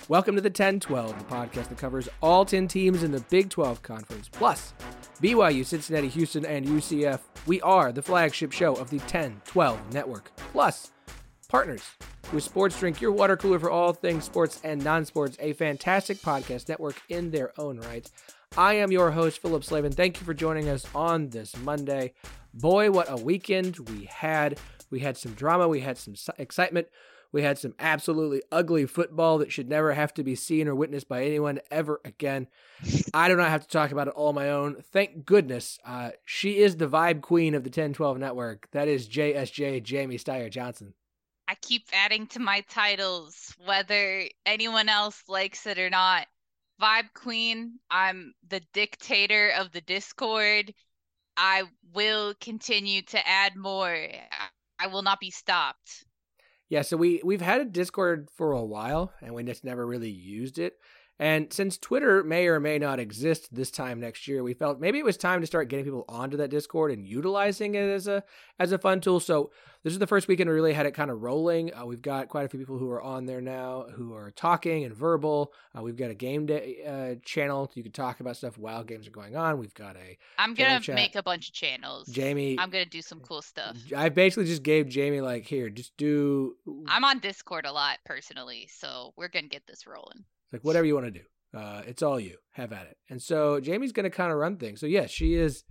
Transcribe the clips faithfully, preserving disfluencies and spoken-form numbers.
Welcome to the ten twelve, the podcast that covers all ten teams in the Big twelve Conference, plus B Y U, Cincinnati, Houston, and U C F. We are the flagship show of the ten twelve Network, plus partners with Sports Drink, your water cooler for all things sports and non-sports, a fantastic podcast network in their own right. I am your host, Philip Slavin. Thank you for joining us on this Monday. Boy, what a weekend we had. We had some drama. We had some excitement. We had some absolutely ugly football that should never have to be seen or witnessed by anyone ever again. I do not have to talk about it all on my own. Thank goodness. Uh, she is the vibe queen of the ten twelve Network. That is J S J Jamie Steyer Johnson. I keep adding to my titles, whether anyone else likes it or not. Vibe queen. I'm the dictator of the Discord. I will continue to add more. I will not be stopped. Yeah, so we, we've had a Discord for a while, and we just never really used it. And since Twitter may or may not exist this time next year, we felt maybe it was time to start getting people onto that Discord and utilizing it as a as a fun tool. So this is the first weekend we really had it kind of rolling. Uh, we've got quite a few people who are on there now who are talking and verbal. Uh, we've got a game day uh, channel. You can talk about stuff while games are going on. We've got a I'm going to make a bunch of channels. Jamie. I'm going to do some cool stuff. I basically just gave Jamie, like, here, just do. I'm on Discord a lot personally, so we're going to get this rolling. Like, whatever you want to do. Uh, it's all you. Have at it. And so Jamie's going to kind of run things. So, yes, she is,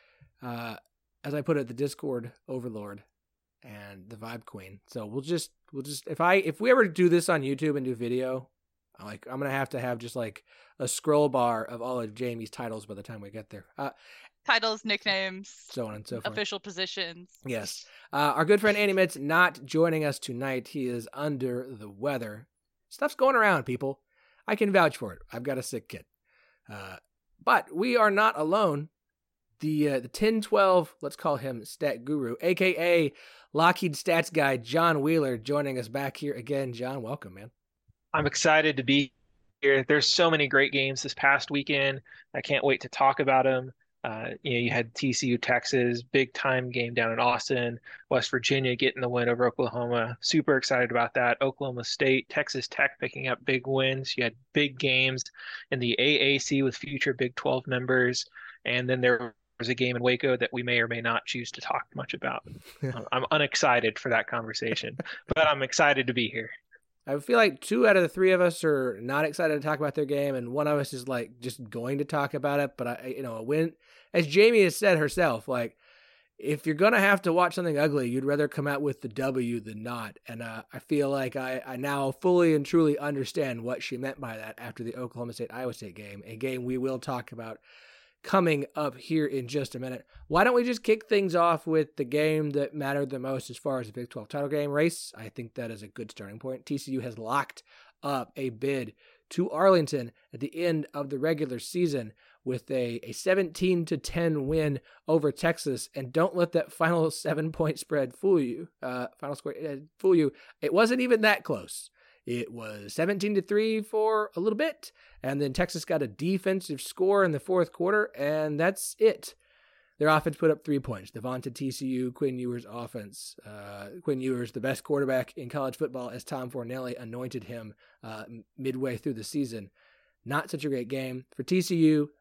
uh, as I put it, the Discord overlord and the vibe queen. So we'll just, we'll just, if I, if we ever do this on YouTube and do video, I'm like, I'm going to have to have just like a scroll bar of all of Jamie's titles by the time we get there. Uh, Titles, nicknames, so on and so forth. Official positions. Yes. Uh, our good friend Andy Mitz not joining us tonight. He is under the weather. Stuff's going around, people. I can vouch for it. I've got a sick kid. Uh, but we are not alone. The uh, the ten twelve, let's call him Stat Guru, a k a. Lockheed Stats guy, John Wheeler, joining us back here again. John, welcome, man. I'm excited to be here. There's so many great games this past weekend. I can't wait to talk about them. Uh, you know, you had T C U, Texas, big time game down in Austin, West Virginia getting the win over Oklahoma. Super excited about that. Oklahoma State, Texas Tech picking up big wins. You had big games in the A A C with future Big twelve members. And then there was a game in Waco that we may or may not choose to talk much about. I'm unexcited for that conversation, but I'm excited to be here. I feel like two out of the three of us are not excited to talk about their game, and one of us is like just going to talk about it. But I, you know, when, as Jamie has said herself, like if you're gonna have to watch something ugly, you'd rather come out with the W than not. And uh, I feel like I, I now fully and truly understand what she meant by that after the Oklahoma State Iowa State game, a game we will talk about coming up here in just a minute. Why don't we just kick things off with the game that mattered the most as far as the Big twelve title game race? I think that is a good starting point. T C U has locked up a bid to Arlington at the end of the regular season with a, a seventeen to ten win over Texas. And don't let that final seven point spread fool you. Uh, final score uh, fool you. It wasn't even that close. It was seventeen to three for a little bit, and then Texas got a defensive score in the fourth quarter, and that's it. Their offense put up three points. The vaunted T C U, Quinn Ewers offense. Uh, Quinn Ewers, the best quarterback in college football, as Tom Fornelli anointed him uh, midway through the season. Not such a great game for T C U.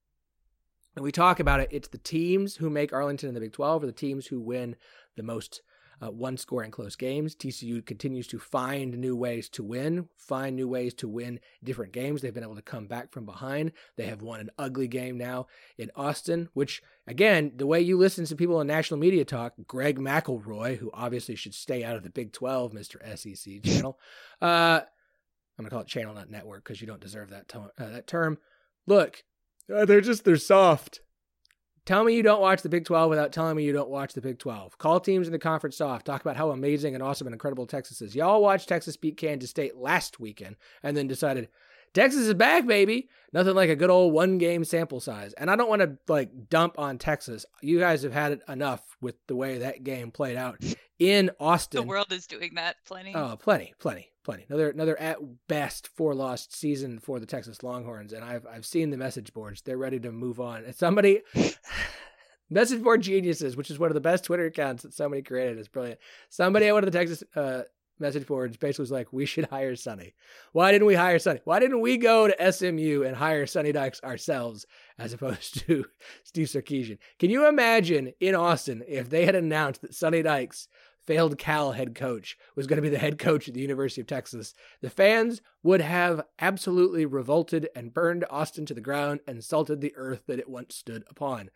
And we talk about it, it's the teams who make Arlington in the Big twelve, or the teams who win the most Uh, one score in close games. T C U continues to find new ways to win, find new ways to win different games. They've been able to come back from behind. They have won an ugly game now in Austin, which, again, the way you listen to people on national media talk, Greg McElroy, who obviously should stay out of the Big twelve, Mister S E C channel. Uh, I'm going to call it channel, not network, because you don't deserve that, to- uh, that term. Look, uh, they're just, they're soft. Tell me you don't watch the Big twelve without telling me you don't watch the Big twelve. Call teams in the conference soft. Talk about how amazing and awesome and incredible Texas is. Y'all watched Texas beat Kansas State last weekend and then decided, Texas is back, baby. Nothing like a good old one-game sample size. And I don't want to like dump on Texas. You guys have had it enough with the way that game played out in Austin. The world is doing that plenty. Oh, plenty, plenty, plenty. Another, another at best four-loss season for the Texas Longhorns, and I've I've seen the message boards. They're ready to move on. And somebody, Message board geniuses, which is one of the best Twitter accounts that somebody created, is brilliant. Somebody at one of the Texas uh, message boards basically was like, we should hire Sonny. Why didn't we hire Sonny? Why didn't we go to S M U and hire Sonny Dykes ourselves as opposed to Steve Sarkisian? Can you imagine in Austin if they had announced that Sonny Dykes, failed Cal head coach, was going to be the head coach at the University of Texas? The fans would have absolutely revolted and burned Austin to the ground and salted the earth that it once stood upon.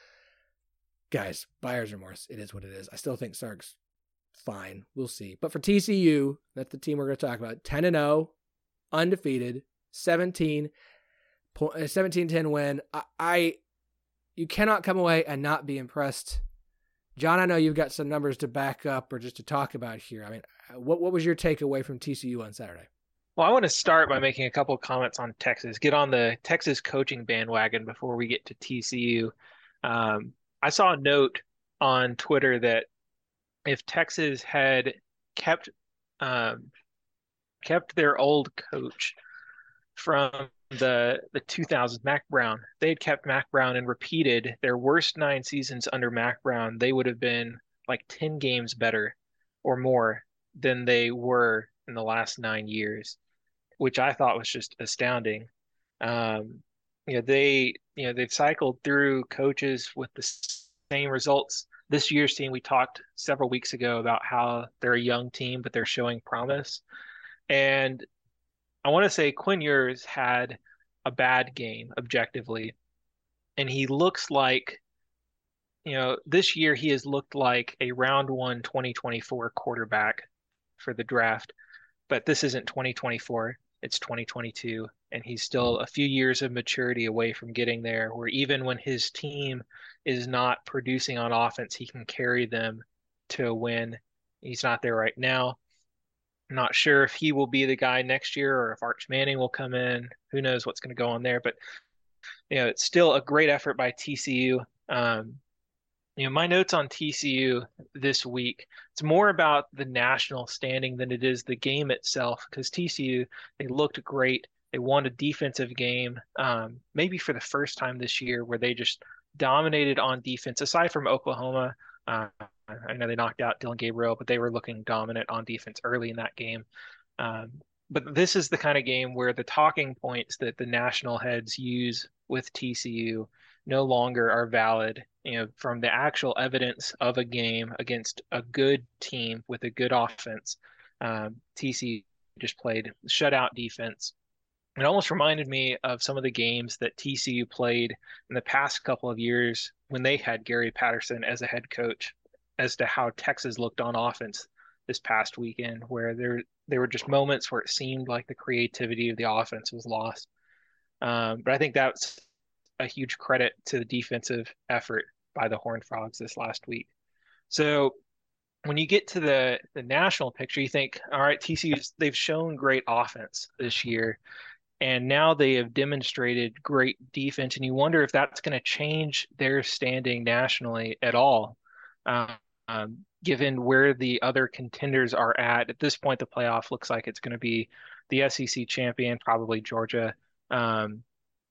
Guys, buyer's remorse. It is what it is. I still think Sark's fine. We'll see. But for T C U, that's the team we're going to talk about. ten and oh, undefeated, seventeen, seventeen ten win. I, I, you cannot come away and not be impressed. John, I know you've got some numbers to back up or just to talk about here. I mean, what what was your takeaway from T C U on Saturday? Well, I want to start by making a couple of comments on Texas. Get on the Texas coaching bandwagon before we get to T C U. Um, I saw a note on Twitter that if Texas had kept um, kept their old coach from the the two thousands, Mack Brown, they had kept Mack Brown and repeated their worst nine seasons under Mack Brown, they would have been like ten games better or more than they were in the last nine years, which I thought was just astounding. Um, you know, they you know they've cycled through coaches with the same results. This year's team, we talked several weeks ago about how they're a young team, but they're showing promise. And I want to say Quinn Ewers had a bad game objectively, and he looks like, you know, this year he has looked like a round one twenty twenty-four quarterback for the draft, but this isn't twenty twenty-four, it's twenty twenty-two, and he's still a few years of maturity away from getting there, where even when his team is not producing on offense, he can carry them to a win. He's not there right now. I'm not sure if he will be the guy next year or if Arch Manning will come in. Who knows what's going to go on there, but you know, it's still a great effort by T C U. Um, you know, my notes on T C U this week, it's more about the national standing than it is the game itself, because T C U, they looked great. They won a defensive game, um, maybe for the first time this year, where they just dominated on defense. Aside from Oklahoma, uh, I know they knocked out Dylan Gabriel, but they were looking dominant on defense early in that game. Um, but this is the kind of game where the talking points that the national heads use with T C U no longer are valid. You know, from the actual evidence of a game against a good team with a good offense, um, T C U just played shutout defense. It almost reminded me of some of the games that T C U played in the past couple of years when they had Gary Patterson as a head coach, as to how Texas looked on offense this past weekend, where there there were just moments where it seemed like the creativity of the offense was lost. Um, but I think that's a huge credit to the defensive effort by the Horned Frogs this last week. So when you get to the the national picture, you think, all right, T C U, they've shown great offense this year, and now they have demonstrated great defense, and you wonder if that's going to change their standing nationally at all, uh, um, given where the other contenders are at. At this point, the playoff looks like it's going to be the S E C champion, probably Georgia, um,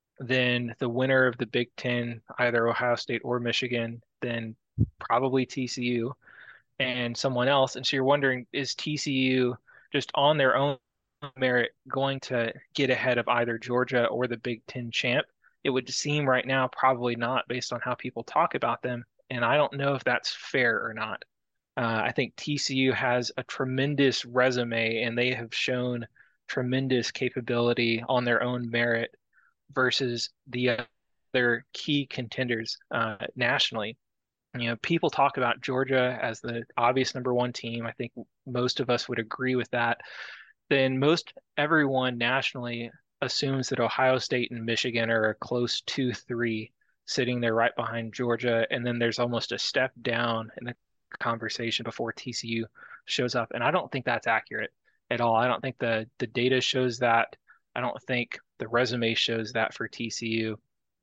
then the winner of the Big Ten, either Ohio State or Michigan, then probably T C U and someone else. And so you're wondering, is T C U just on their own merit going to get ahead of either Georgia or the Big Ten champ? It would seem right now probably not, based on how people talk about them. And I don't know if that's fair or not. Uh, I think T C U has a tremendous resume, and they have shown tremendous capability on their own merit versus the other key contenders uh, nationally. You know, people talk about Georgia as the obvious number one team. I think most of us would agree with that. Then most everyone nationally assumes that Ohio State and Michigan are a close two three, sitting there right behind Georgia. And then there's almost a step down in the conversation before T C U shows up. And I don't think that's accurate at all. I don't think the the data shows that. I don't think the resume shows that for T C U.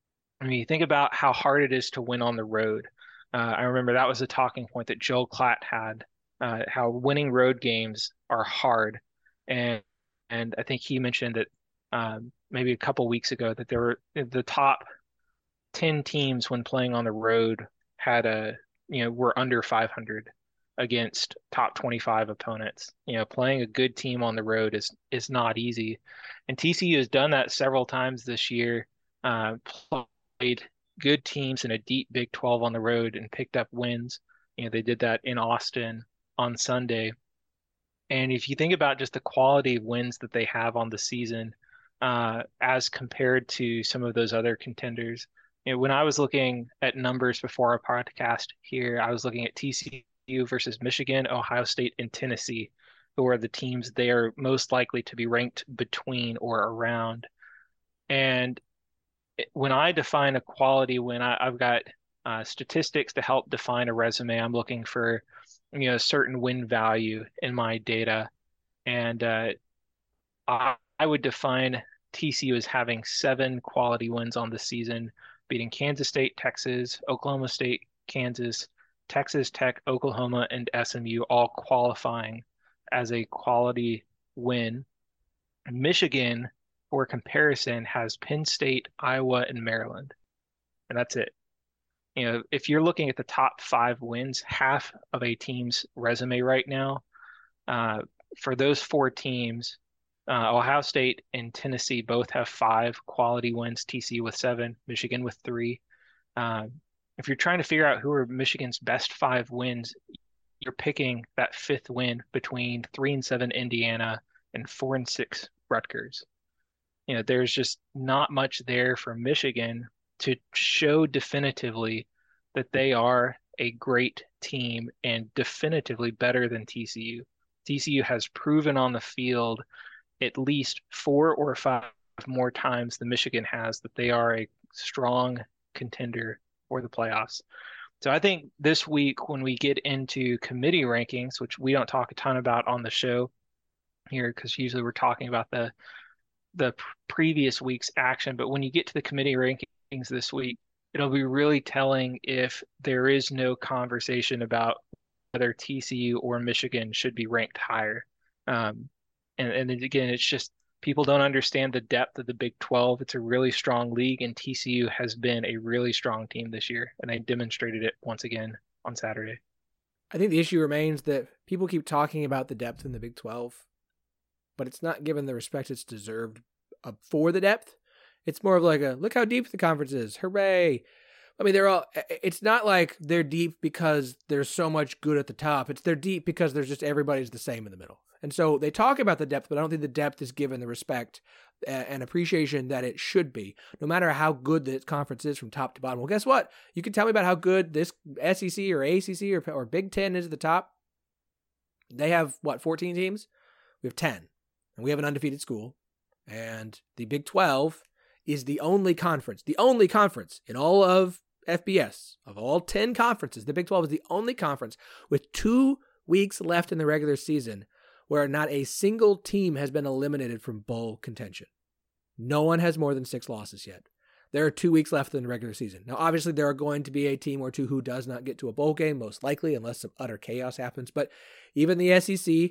I mean, you think about how hard it is to win on the road. Uh, I remember that was a talking point that Joe Klatt had, uh, how winning road games are hard. And and I think he mentioned that um, maybe a couple weeks ago that there were the top ten teams when playing on the road had a, you know, were under five hundred. against top twenty-five opponents. You know, playing a good team on the road is is not easy. And T C U has done that several times this year. Uh, played good teams in a deep Big twelve on the road and picked up wins. You know, they did that in Austin on Sunday. And if you think about just the quality of wins that they have on the season, uh, as compared to some of those other contenders, you know, when I was looking at numbers before our podcast here, I was looking at T C U versus Michigan, Ohio State, and Tennessee, who are the teams they are most likely to be ranked between or around. And when I define a quality win, I, I've got uh, statistics to help define a resume. I'm looking for, you know, a certain win value in my data, and uh, I, I would define T C U as having seven quality wins on the season, beating Kansas State, Texas, Oklahoma State, Kansas, Texas Tech, Oklahoma, and S M U, all qualifying as a quality win. Michigan, for comparison, has Penn State, Iowa, and Maryland, and that's it. You know, if you're looking at the top five wins, half of a team's resume right now, uh, for those four teams, uh, Ohio State and Tennessee both have five quality wins, T C U with seven, Michigan with three. Um, if you're trying to figure out who are Michigan's best five wins, you're picking that fifth win between three and seven Indiana and four and six Rutgers. You know, there's just not much there for Michigan to show definitively that they are a great team and definitively better than T C U. T C U has proven on the field at least four or five more times than Michigan has that they are a strong contender for the playoffs. So I think this week when we get into committee rankings, which we don't talk a ton about on the show here because usually we're talking about the the previous week's action, but when you get to the committee rankings this week, it'll be really telling if there is no conversation about whether T C U or Michigan should be ranked higher. Um, and, and again, it's just people don't understand the depth of the Big twelve. It's a really strong league, and T C U has been a really strong team this year, and they demonstrated it once again on Saturday. I think the issue remains that people keep talking about the depth in the Big twelve, but it's not given the respect it's deserved uh, for the depth. It's more of like a, look how deep the conference is. Hooray. I mean, they're all, it's not like they're deep because there's so much good at the top. It's they're deep because there's just everybody's the same in the middle. And so they talk about the depth, but I don't think the depth is given the respect and appreciation that it should be, no matter how good the conference is from top to bottom. Well, guess what? You can tell me about how good this S E C or A C C or, or Big Ten is at the top. They have, what, fourteen teams? We have ten. And we have an undefeated school. And the Big twelve is the only conference, the only conference in all of F B S, of all ten conferences. The Big twelve is the only conference with two weeks left in the regular season where not a single team has been eliminated from bowl contention. No one has more than six losses yet. There are two weeks left in the regular season. Now, obviously, there are going to be a team or two who does not get to a bowl game, most likely, unless some utter chaos happens. But even the S E C,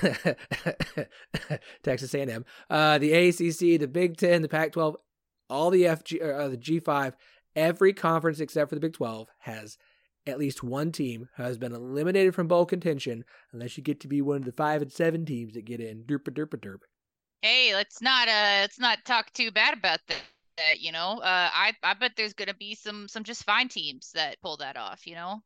Texas A and M, uh, the A C C, the Big Ten, the Pac twelve, all the F G, uh, the G five, every conference except for the Big twelve has at least one team who has been eliminated from bowl contention, unless you get to be one of the five and seven teams that get in. Derp derp derp. Hey, let's not uh, let's not talk too bad about that. That, you know, uh, I I bet there's gonna be some some just fine teams that pull that off. You know,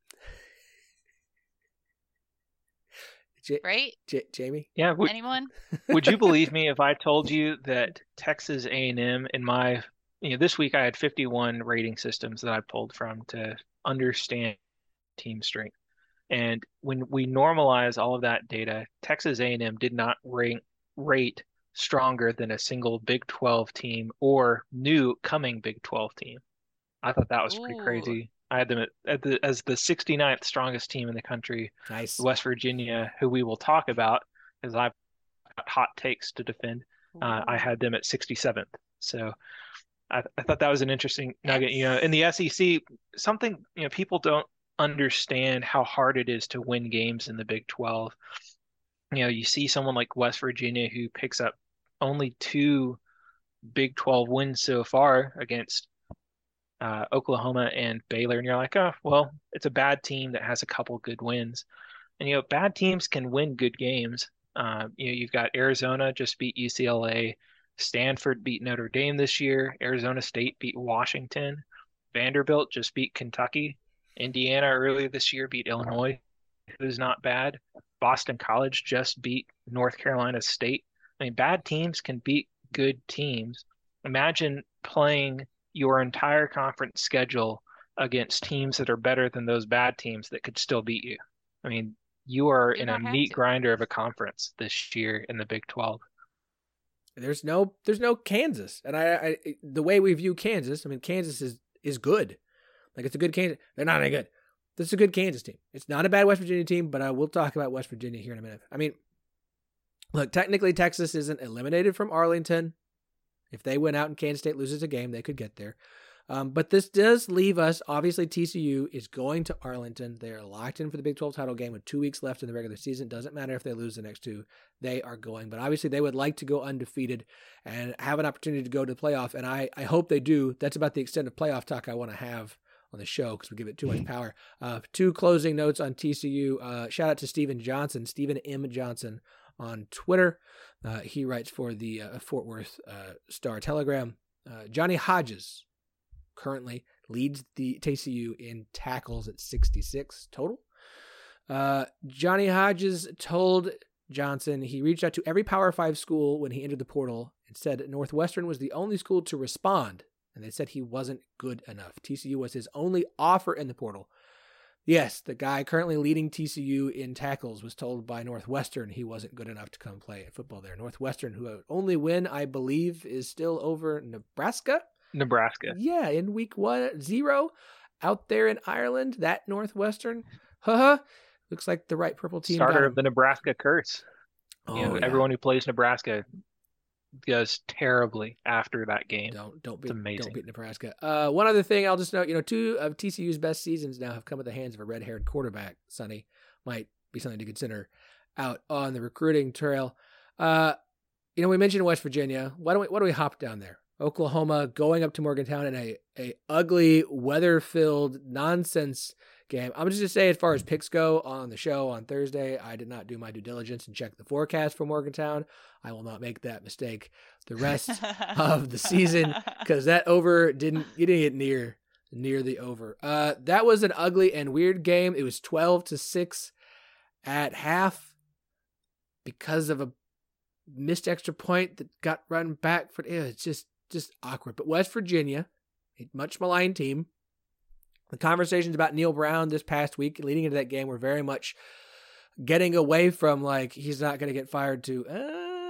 J- right? J- Jamie, Yeah, would, Anyone? would you believe me if I told you that Texas A and M in my, you know, this week I had fifty-one rating systems that I pulled from to understand team strength. And when we normalize all of that data, Texas A and M did not rank, rate stronger than a single Big twelve team or new coming Big twelve team. I thought that was pretty Ooh. crazy. I had them at, at the, as the sixty-ninth strongest team in the country. nice. West Virginia, who we will talk about, because I've got hot takes to defend. Uh, I had them at sixty-seventh. So I, I thought that was an interesting nugget. You know, in the S E C, something, you know, people don't understand how hard it is to win games in the Big twelve. You know, you see someone like West Virginia who picks up only two Big twelve wins so far against uh, Oklahoma and Baylor, and you're like, oh, well, it's a bad team that has a couple good wins. And you know, bad teams can win good games. Uh, you know, you've got Arizona just beat U C L A, Stanford beat Notre Dame this year, Arizona State beat Washington, Vanderbilt just beat Kentucky, Indiana earlier this year beat Illinois, who's not bad. Boston College just beat North Carolina State. I mean, bad teams can beat good teams. Imagine playing your entire conference schedule against teams that are better than those bad teams that could still beat you. I mean, you are You in a don't have meat to. grinder of a conference this year in the Big twelve. There's no there's no Kansas, and I, I the way we view Kansas, I mean Kansas is is good, like it's a good Kansas. They're not any good. This is a good Kansas team. It's not a bad West Virginia team, but I will talk about West Virginia here in a minute. I mean, look, technically Texas isn't eliminated from Arlington. If they win out and Kansas State loses a game, they could get there. Um, but this does leave us, obviously T C U is going to Arlington. They are locked in for the Big twelve title game with two weeks left in the regular season. Doesn't matter if they lose the next two, they are going. But obviously they would like to go undefeated and have an opportunity to go to the playoff. And I, I hope they do. That's about the extent of playoff talk I want to have on the show because we give it too much power. Uh, two closing notes on T C U. Uh, shout out to Stephen Johnson, Stephen M. Johnson on Twitter. Uh, he writes for the uh, Fort Worth uh, Star Telegram. Uh, Johnny Hodges currently leads the T C U in tackles at sixty-six total. Uh, Johnny Hodges told Johnson he reached out to every Power Five school when he entered the portal and said Northwestern was the only school to respond, and they said he wasn't good enough. T C U was his only offer in the portal. Yes, the guy currently leading T C U in tackles was told by Northwestern he wasn't good enough to come play football there. Northwestern, who only win, I believe, is still over Nebraska. Nebraska. Yeah, in week one, zero, out there in Ireland, that Northwestern. Haha. Looks like the right purple team. Starter of the Nebraska curse. Oh, you know, yeah. Everyone who plays Nebraska does terribly after that game. Don't don't It's beat amazing. don't beat Nebraska. Uh, one other thing I'll just note, you know, two of T C U's best seasons now have come at the hands of a red-haired quarterback. Sonny might be something to consider out on the recruiting trail. Uh, you know, we mentioned West Virginia. Why don't we why don't we hop down there? Oklahoma going up to Morgantown in a, a ugly, weather-filled nonsense game. I'm just going to say, as far as picks go on the show on Thursday, I did not do my due diligence and check the forecast for Morgantown. I will not make that mistake the rest of the season because that over didn't, you didn't get near, near the over. Uh, that was an ugly and weird game. It was twelve to six at half because of a missed extra point that got run back for, ew, it's just, just awkward. But West Virginia, a much maligned team. The conversations about Neil Brown this past week leading into that game were very much getting away from like, he's not going to get fired to, uh,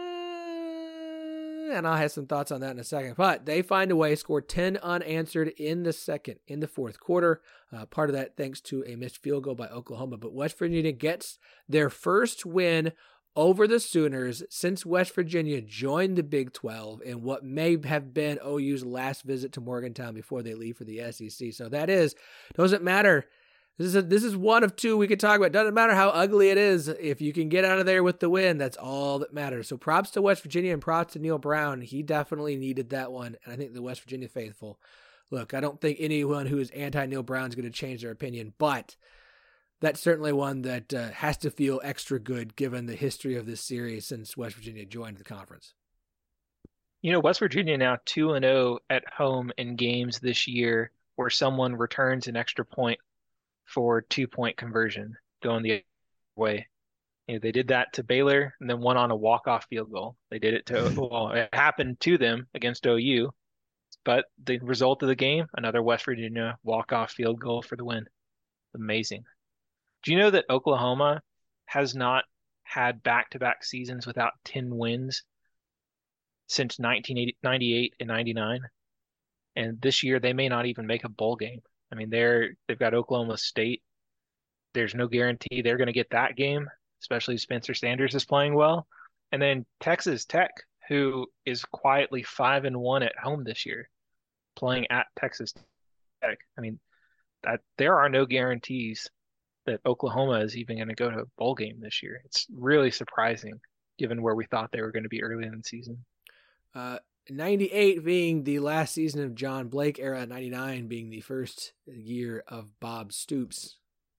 and I'll have some thoughts on that in a second. But they find a way, scored ten unanswered in the second, in the fourth quarter. Uh, part of that thanks to a missed field goal by Oklahoma. But West Virginia gets their first win over the Sooners since West Virginia joined the Big twelve in what may have been O U's last visit to Morgantown before they leave for the S E C. So that is, doesn't matter. This is a, this is one of two we could talk about. Doesn't matter how ugly it is. If you can get out of there with the win, that's all that matters. So props to West Virginia and props to Neil Brown. He definitely needed that one. And I think the West Virginia faithful, look, I don't think anyone who is anti-Neil Brown is going to change their opinion, but that's certainly one that uh, has to feel extra good given the history of this series since West Virginia joined the conference. You know, West Virginia now two and oh at home in games this year where someone returns an extra point for two-point conversion going the other way. You know, they did that to Baylor and then one on a walk-off field goal. They did it to, well, it happened to them against O U, but the result of the game, another West Virginia walk-off field goal for the win. Amazing. Do you know that Oklahoma has not had back-to-back seasons without ten wins since nineteen ninety-eight and ninety-nine? And this year they may not even make a bowl game. I mean, they're they've got Oklahoma State. There's no guarantee they're going to get that game, especially if Spencer Sanders is playing well. And then Texas Tech, who is quietly five and one at home this year, playing at Texas Tech. I mean, that there are no guarantees that Oklahoma is even going to go to a bowl game this year. It's really surprising given where we thought they were going to be early in the season. Uh, ninety-eight being the last season of John Blake era, ninety-nine being the first year of Bob Stoops.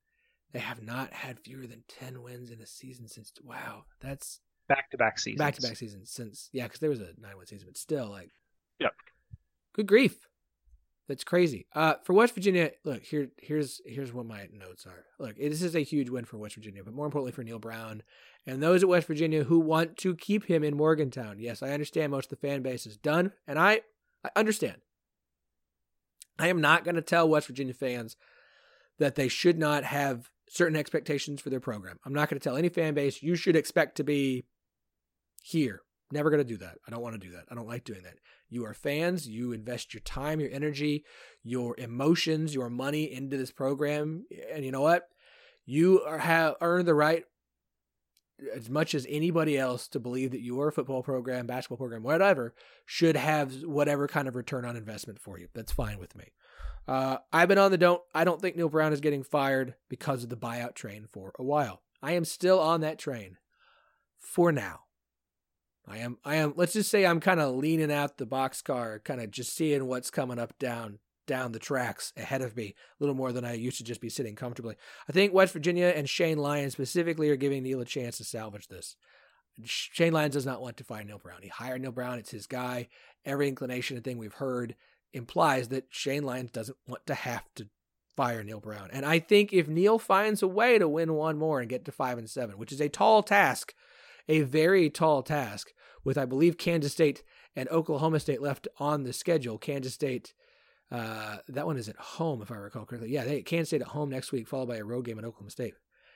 They have not had fewer than ten wins in a season since. Wow, that's back-to-back seasons. Back-to-back seasons since yeah, because there was a nine-win season, but still, like, yep. Good grief, that's crazy. Uh, for West Virginia, look here. Here's here's what my notes are. Look, this is a huge win for West Virginia, but more importantly for Neal Brown and those at West Virginia who want to keep him in Morgantown. Yes, I understand most of the fan base is done, and I I understand. I am not going to tell West Virginia fans that they should not have certain expectations for their program. I'm not going to tell any fan base, you should expect to be here. Never going to do that. I don't want to do that. I don't like doing that. You are fans. You invest your time, your energy, your emotions, your money into this program. And you know what? You are, have earned the right as much as anybody else to believe that your football program, basketball program, whatever, should have whatever kind of return on investment for you. That's fine with me. Uh, I've been on the don't, I don't think Neal Brown is getting fired because of the buyout train for a while. I am still on that train for now. I am, I am, let's just say I'm kind of leaning out the boxcar, kind of just seeing what's coming up down, down the tracks ahead of me a little more than I used to just be sitting comfortably. I think West Virginia and Shane Lyons specifically are giving Neal a chance to salvage this. Shane Lyons does not want to fire Neal Brown. He hired Neal Brown. It's his guy. Every inclination and thing we've heard implies that Shane Lyons doesn't want to have to fire Neal Brown. And I think if Neal finds a way to win one more and get to five and seven, which is a tall task, a very tall task, with I believe Kansas State and Oklahoma State left on the schedule. Kansas State, uh, that one is at home if I recall correctly. Yeah, they Kansas State at home next week, followed by a road game at Oklahoma State.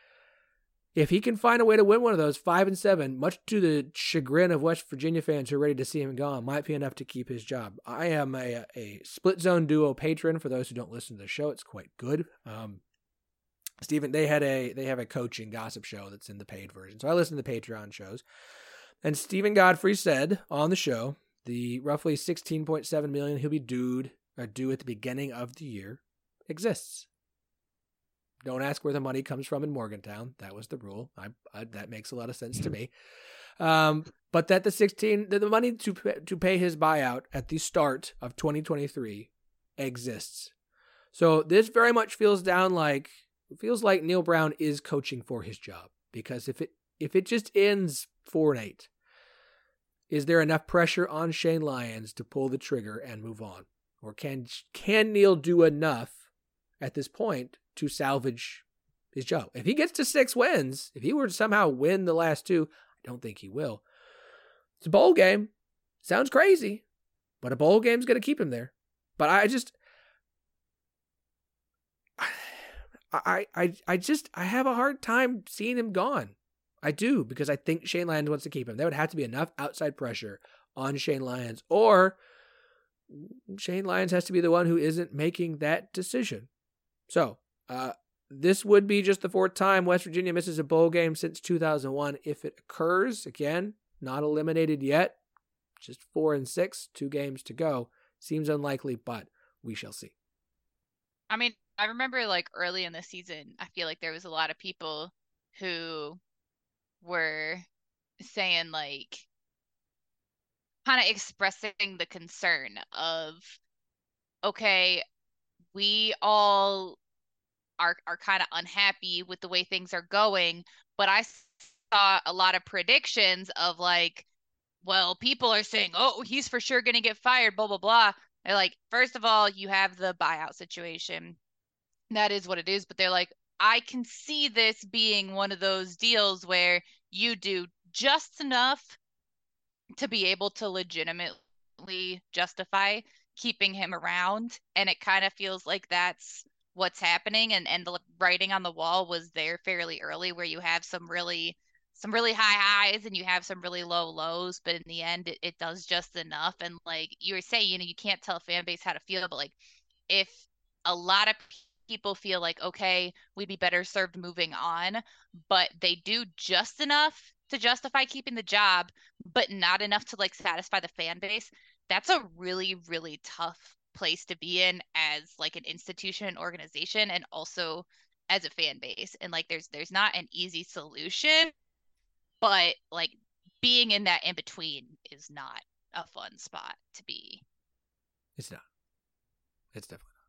If he can find a way to win one of those, five and seven, much to the chagrin of West Virginia fans who are ready to see him gone, might be enough to keep his job. I am a, a split zone duo patron. For those who don't listen to the show, it's quite good. Um, Stephen, they had a they have a coaching gossip show that's in the paid version, so I listen to the Patreon shows. And Stephen Godfrey said on the show, the roughly sixteen point seven million dollars he'll be due or due at the beginning of the year exists. Don't ask where the money comes from in Morgantown. That was the rule. I, I, that makes a lot of sense to me. Um, but that the sixteen, that the money to to pay his buyout at the start of twenty twenty-three exists. So this very much feels down like feels like Neal Brown is coaching for his job, because if it if it just ends four and eight, is there enough pressure on Shane Lyons to pull the trigger and move on, or can can Neal do enough at this point to salvage his job? If he gets to six wins, if he were to somehow win the last two, I don't think he will. It's a bowl game. Sounds crazy, but a bowl game's going to keep him there. But I just, I, I, I just, I have a hard time seeing him gone. I do, because I think Shane Lyons wants to keep him. There would have to be enough outside pressure on Shane Lyons, or Shane Lyons has to be the one who isn't making that decision. So, uh, this would be just the fourth time West Virginia misses a bowl game since two thousand one. If it occurs, again, not eliminated yet, just four and six, two games to go. Seems unlikely, but we shall see. I mean, I remember like early in the season, I feel like there was a lot of people who were saying like, kind of expressing the concern of, okay, we all are are kind of unhappy with the way things are going, but I saw a lot of predictions of like, well, people are saying, oh, he's for sure going to get fired, blah, blah, blah. They're like, first of all, you have the buyout situation. That is what it is. But they're like, I can see this being one of those deals where you do just enough to be able to legitimately justify keeping him around. And it kind of feels like that's what's happening. And, and the writing on the wall was there fairly early, where you have some really some really high highs and you have some really low lows, but in the end it, it does just enough. And like you were saying, you know, you can't tell a fan base how to feel, but like if a lot of people feel like, okay, we'd be better served moving on, but they do just enough to justify keeping the job, but not enough to like satisfy the fan base, that's a really, really tough place to be in as like an institution and organization, and also as a fan base. And like there's there's not an easy solution, but like being in that in between is not a fun spot to be. It's not. It's definitely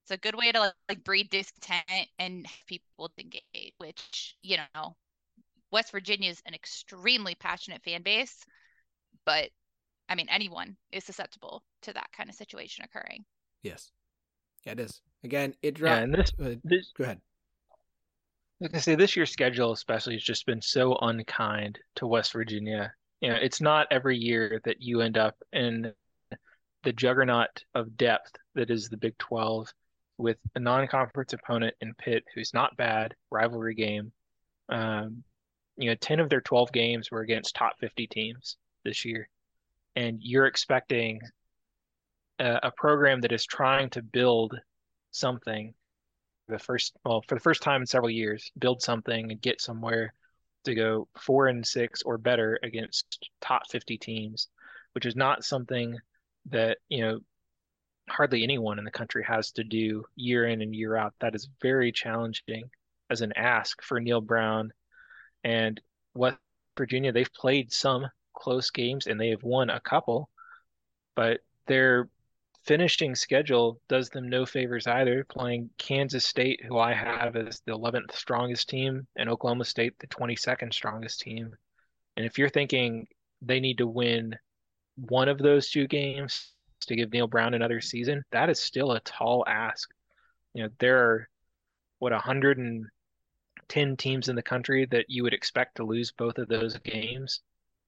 It's a good way to like breed discontent and have people engage, which, you know, West Virginia is an extremely passionate fan base, but I mean, anyone is susceptible to that kind of situation occurring. Yes. Yeah, it is. Again, it Yeah, dropped. and this, uh, this go ahead. like I say, this year's schedule especially has just been so unkind to West Virginia. You know, it's not every year that you end up in the juggernaut of depth that is the Big twelve with a non-conference opponent in Pitt who's not bad, rivalry game. Um, you know, ten of their twelve games were against top fifty teams this year. And you're expecting a, a program that is trying to build something the first, well, for the first time in several years, build something and get somewhere to go four and six or better against top fifty teams, which is not something that, you know, hardly anyone in the country has to do year in and year out. That is very challenging as an ask for Neal Brown and West Virginia. They've played some close games and they have won a couple, but their finishing schedule does them no favors either, playing Kansas State, who I have as the eleventh strongest team, and Oklahoma State, the twenty-second strongest team. And if you're thinking they need to win one of those two games to give Neal Brown another season, that is still a tall ask. You know, there are, what, one hundred ten teams in the country that you would expect to lose both of those games.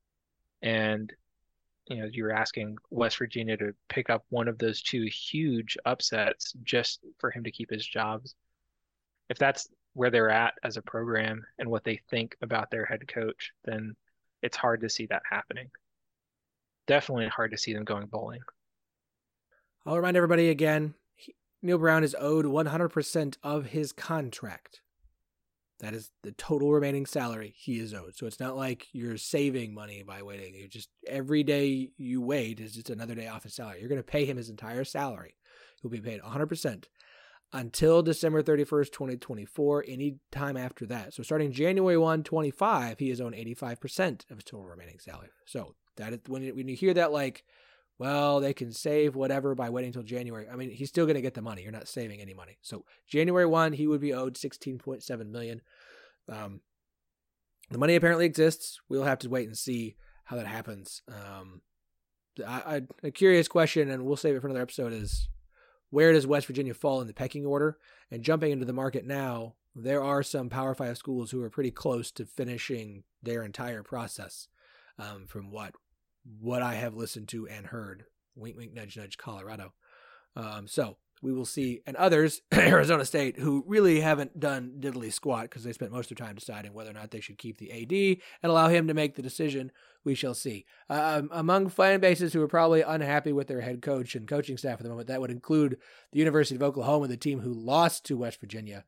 And you know, you're asking West Virginia to pick up one of those two huge upsets just for him to keep his jobs. If that's where they're at as a program and what they think about their head coach, then it's hard to see that happening. Definitely hard to see them going bowling. I'll remind everybody again, he, Neal Brown is owed one hundred percent of his contract. That is the total remaining salary he is owed. So it's not like you're saving money by waiting. You just, every day you wait is just another day off his salary. You're going to pay him his entire salary. He'll be paid one hundred percent until December thirty-first, twenty twenty-four, any time after that. So starting January first, twenty-five, he is owed eighty-five percent of his total remaining salary. So that is, when, you, when you hear that, like, well, they can save whatever by waiting until January. I mean, he's still going to get the money. You're not saving any money. So January first, he would be owed sixteen point seven million dollars. Um, the money apparently exists. We'll have to wait and see how that happens. Um, I, I, a curious question, and we'll save it for another episode, is where does West Virginia fall in the pecking order? And jumping into the market now, there are some Power Five schools who are pretty close to finishing their entire process, um, from what what I have listened to and heard. Wink, wink, nudge, nudge, Colorado. Um, so we will see. And others, Arizona State, who really haven't done diddly squat because they spent most of their time deciding whether or not they should keep the A D and allow him to make the decision. We shall see. Um, among fan bases who are probably unhappy with their head coach and coaching staff at the moment, that would include the University of Oklahoma, the team who lost to West Virginia.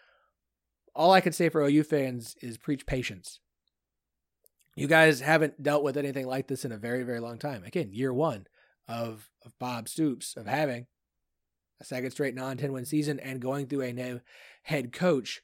All I can say for O U fans is preach patience. You guys haven't dealt with anything like this in a very, very long time. Again, year one of, of Bob Stoops, of having a second straight non ten win season and going through a new head coach.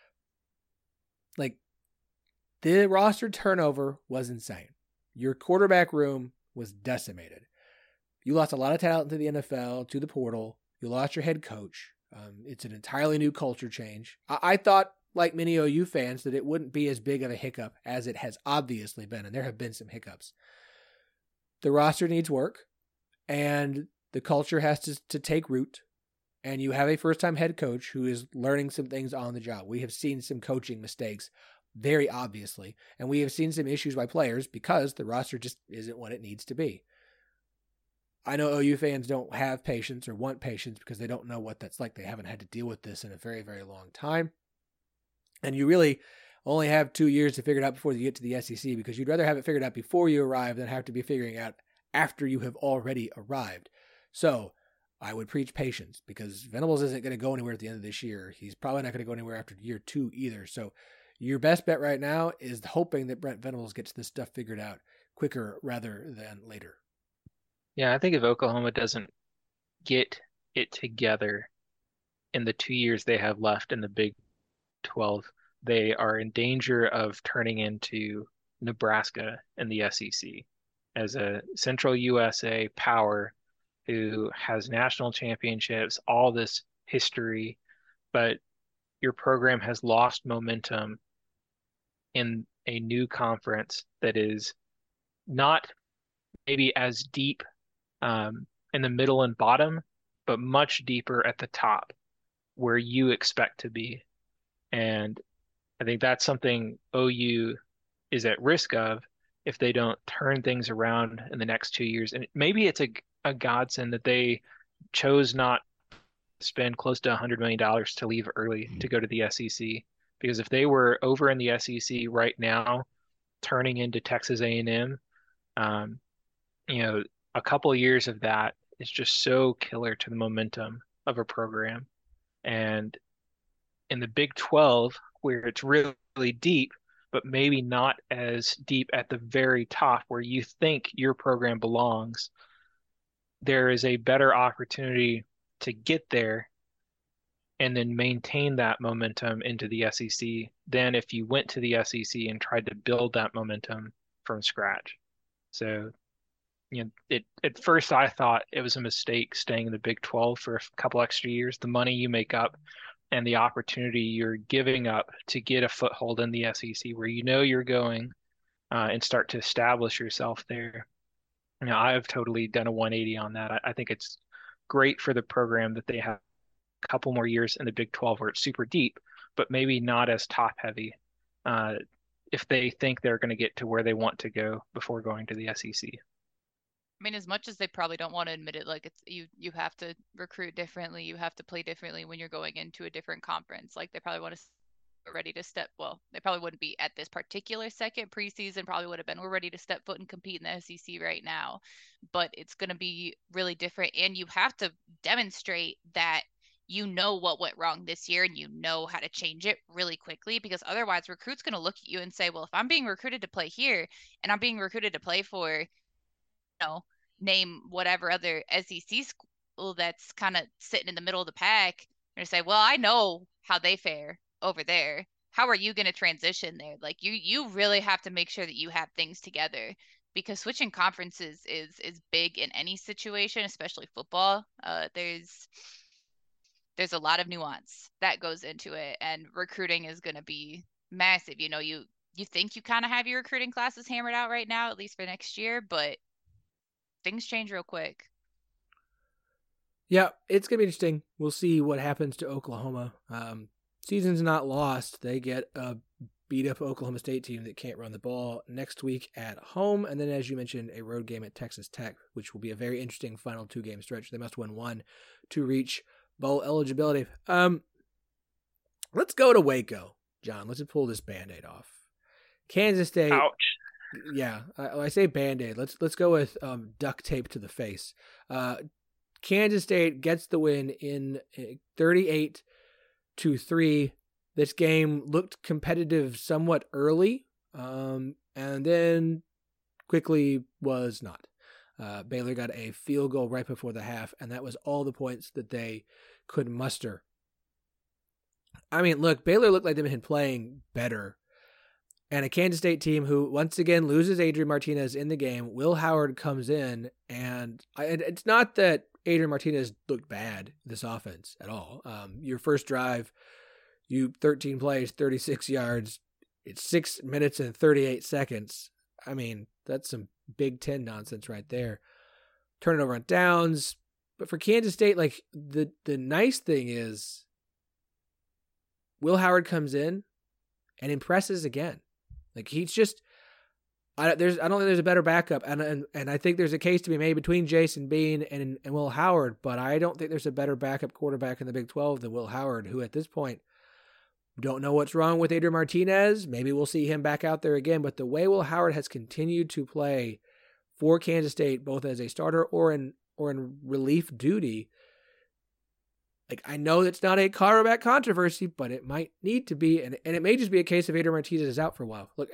Like, the roster turnover was insane. Your quarterback room was decimated. You lost a lot of talent to the N F L, to the portal. You lost your head coach. Um, it's an entirely new culture change. I, I thought, like many O U fans, that it wouldn't be as big of a hiccup as it has obviously been, and there have been some hiccups. The roster needs work, and the culture has to, to take root, and you have a first-time head coach who is learning some things on the job. We have seen some coaching mistakes, very obviously, and we have seen some issues by players because the roster just isn't what it needs to be. I know O U fans don't have patience or want patience because they don't know what that's like. They haven't had to deal with this in a very, very long time. And you really only have two years to figure it out before you get to the S E C, because you'd rather have it figured out before you arrive than have to be figuring out after you have already arrived. So I would preach patience, because Venables isn't going to go anywhere at the end of this year. He's probably not going to go anywhere after year two either. So your best bet right now is hoping that Brent Venables gets this stuff figured out quicker rather than later. Yeah, I think if Oklahoma doesn't get it together in the two years they have left in the Big twelve, they are in danger of turning into Nebraska in the S E C as a Central U S A power who has national championships, all this history, but your program has lost momentum in a new conference that is not maybe as deep um, in the middle and bottom, but much deeper at the top where you expect to be. And I think that's something O U is at risk of if they don't turn things around in the next two years. And maybe it's a, a godsend that they chose not to spend close to one hundred million dollars to leave early to go to the S E C. Because if they were over in the S E C right now, turning into Texas A and M, um, you know, a couple of years of that is just so killer to the momentum of a program. And in the Big twelve, where it's really, really deep, but maybe not as deep at the very top where you think your program belongs, there is a better opportunity to get there and then maintain that momentum into the S E C than if you went to the S E C and tried to build that momentum from scratch. So, you know, it at first I thought it was a mistake staying in the Big twelve for a couple extra years. The money you make up and the opportunity you're giving up to get a foothold in the S E C where you know you're going uh, and start to establish yourself there. You know, I've totally done a one eighty on that. I, I think it's great for the program that they have a couple more years in the Big twelve where it's super deep, but maybe not as top heavy uh, if they think they're going to get to where they want to go before going to the S E C. I mean, as much as they probably don't want to admit it, like it's you you have to recruit differently, you have to play differently when you're going into a different conference. Like they probably want to get ready to step well, they probably wouldn't be at this particular second preseason, probably would have been we're ready to step foot and compete in the S E C right now. But it's gonna be really different, and you have to demonstrate that you know what went wrong this year and you know how to change it really quickly, because otherwise recruits gonna look at you and say, well, if I'm being recruited to play here and I'm being recruited to play for know, name whatever other S E C school that's kind of sitting in the middle of the pack and say, well, I know how they fare over there. How are you going to transition there? Like you, you really have to make sure that you have things together, because switching conferences is is big in any situation, especially football. Uh, there's there's a lot of nuance that goes into it, and recruiting is going to be massive. You know, you you think you kind of have your recruiting classes hammered out right now, at least for next year, but things change real quick. Yeah, it's going to be interesting. We'll see what happens to Oklahoma. Um, season's not lost. They get a beat-up Oklahoma State team that can't run the ball next week at home. And then, as you mentioned, a road game at Texas Tech, which will be a very interesting final two-game stretch. They must win one to reach bowl eligibility. Um, let's go to Waco, John. Let's just pull this Band-Aid off. Kansas State. Ouch. Yeah, I, I say Band-Aid. Let's let's go with um, duct tape to the face. Uh, Kansas State gets the win in thirty-eight to three. This game looked competitive somewhat early, um, and then quickly was not. Uh, Baylor got a field goal right before the half, and that was all the points that they could muster. I mean, look, Baylor looked like they've been playing better. And a Kansas State team who, once again, loses Adrian Martinez in the game. Will Howard comes in, and I, it's not that Adrian Martinez looked bad, this offense, at all. Um, your first drive, you thirteen plays, thirty-six yards. It's six minutes and thirty-eight seconds. I mean, that's some Big Ten nonsense right there. Turn it over on downs. But for Kansas State, like, the, the nice thing is Will Howard comes in and impresses again. Like, he's just, I, there's, I don't think there's a better backup. And, and and I think there's a case to be made between Jason Bean and, and Will Howard, but I don't think there's a better backup quarterback in the Big twelve than Will Howard, who at this point, don't know what's wrong with Adrian Martinez. Maybe we'll see him back out there again, but the way Will Howard has continued to play for Kansas State, both as a starter or in, or in relief duty, like, I know it's not a quarterback controversy, but it might need to be, and, and it may just be a case of Adrian Martinez is out for a while. Look,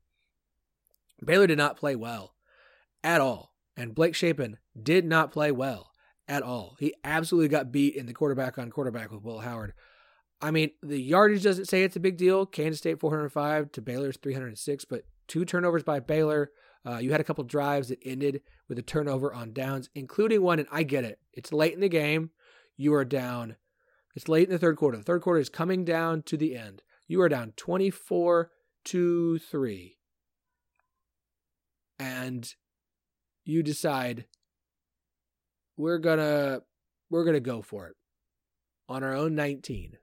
Baylor did not play well at all, and Blake Shapen did not play well at all. He absolutely got beat in the quarterback on quarterback with Will Howard. I mean, the yardage doesn't say it's a big deal. Kansas State four hundred five to Baylor's three hundred six, but two turnovers by Baylor. Uh, you had a couple drives that ended with a turnover on downs, including one, and I get it. It's late in the game. You are down It's late in the third quarter. The third quarter is coming down to the end. You are down twenty-four to three. And you decide we're gonna we're gonna go for it on our own nineteen.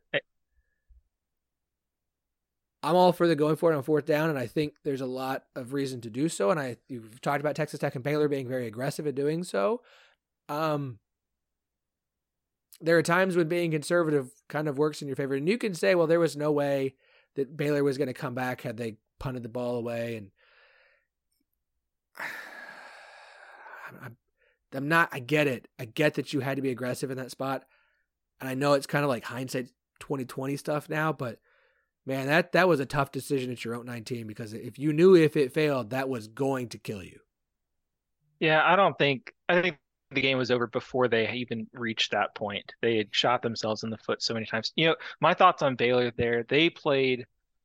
I'm all for the going for it on fourth down, and I think there's a lot of reason to do so. And I you've talked about Texas Tech and Baylor being very aggressive at doing so. Um, there are times when being conservative kind of works in your favor, and you can say, well, there was no way that Baylor was going to come back had they punted the ball away, and I'm, I'm not. I get it. I get that you had to be aggressive in that spot, and I know it's kind of like hindsight twenty twenty stuff now, but man, that that was a tough decision at your own nineteen, because if you knew if it failed, that was going to kill you. Yeah, I don't think I think the game was over before they even reached that point. They had shot themselves in the foot so many times. You know, my thoughts on Baylor there, they played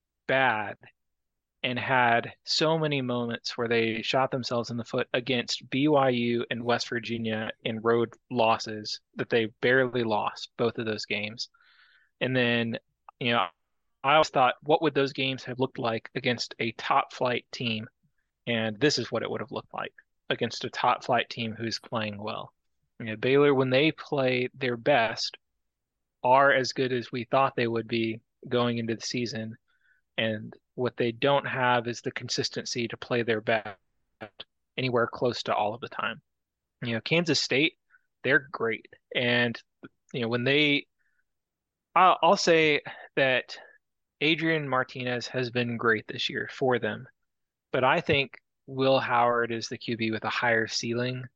bad and had so many moments where they shot themselves in the foot against B Y U and West Virginia in road losses that they barely lost both of those games. And then, you know, I always thought, what would those games have looked like against a top flight team? And this is what it would have looked like against a top flight team who's playing well. You know, Baylor, when they play their best, are as good as we thought they would be going into the season. And what they don't have is the consistency to play their best anywhere close to all of the time. You know, Kansas State, they're great. And, you know, when they, I'll, I'll say that Adrian Martinez has been great this year for them, but I think Will Howard is the Q B with a higher ceiling.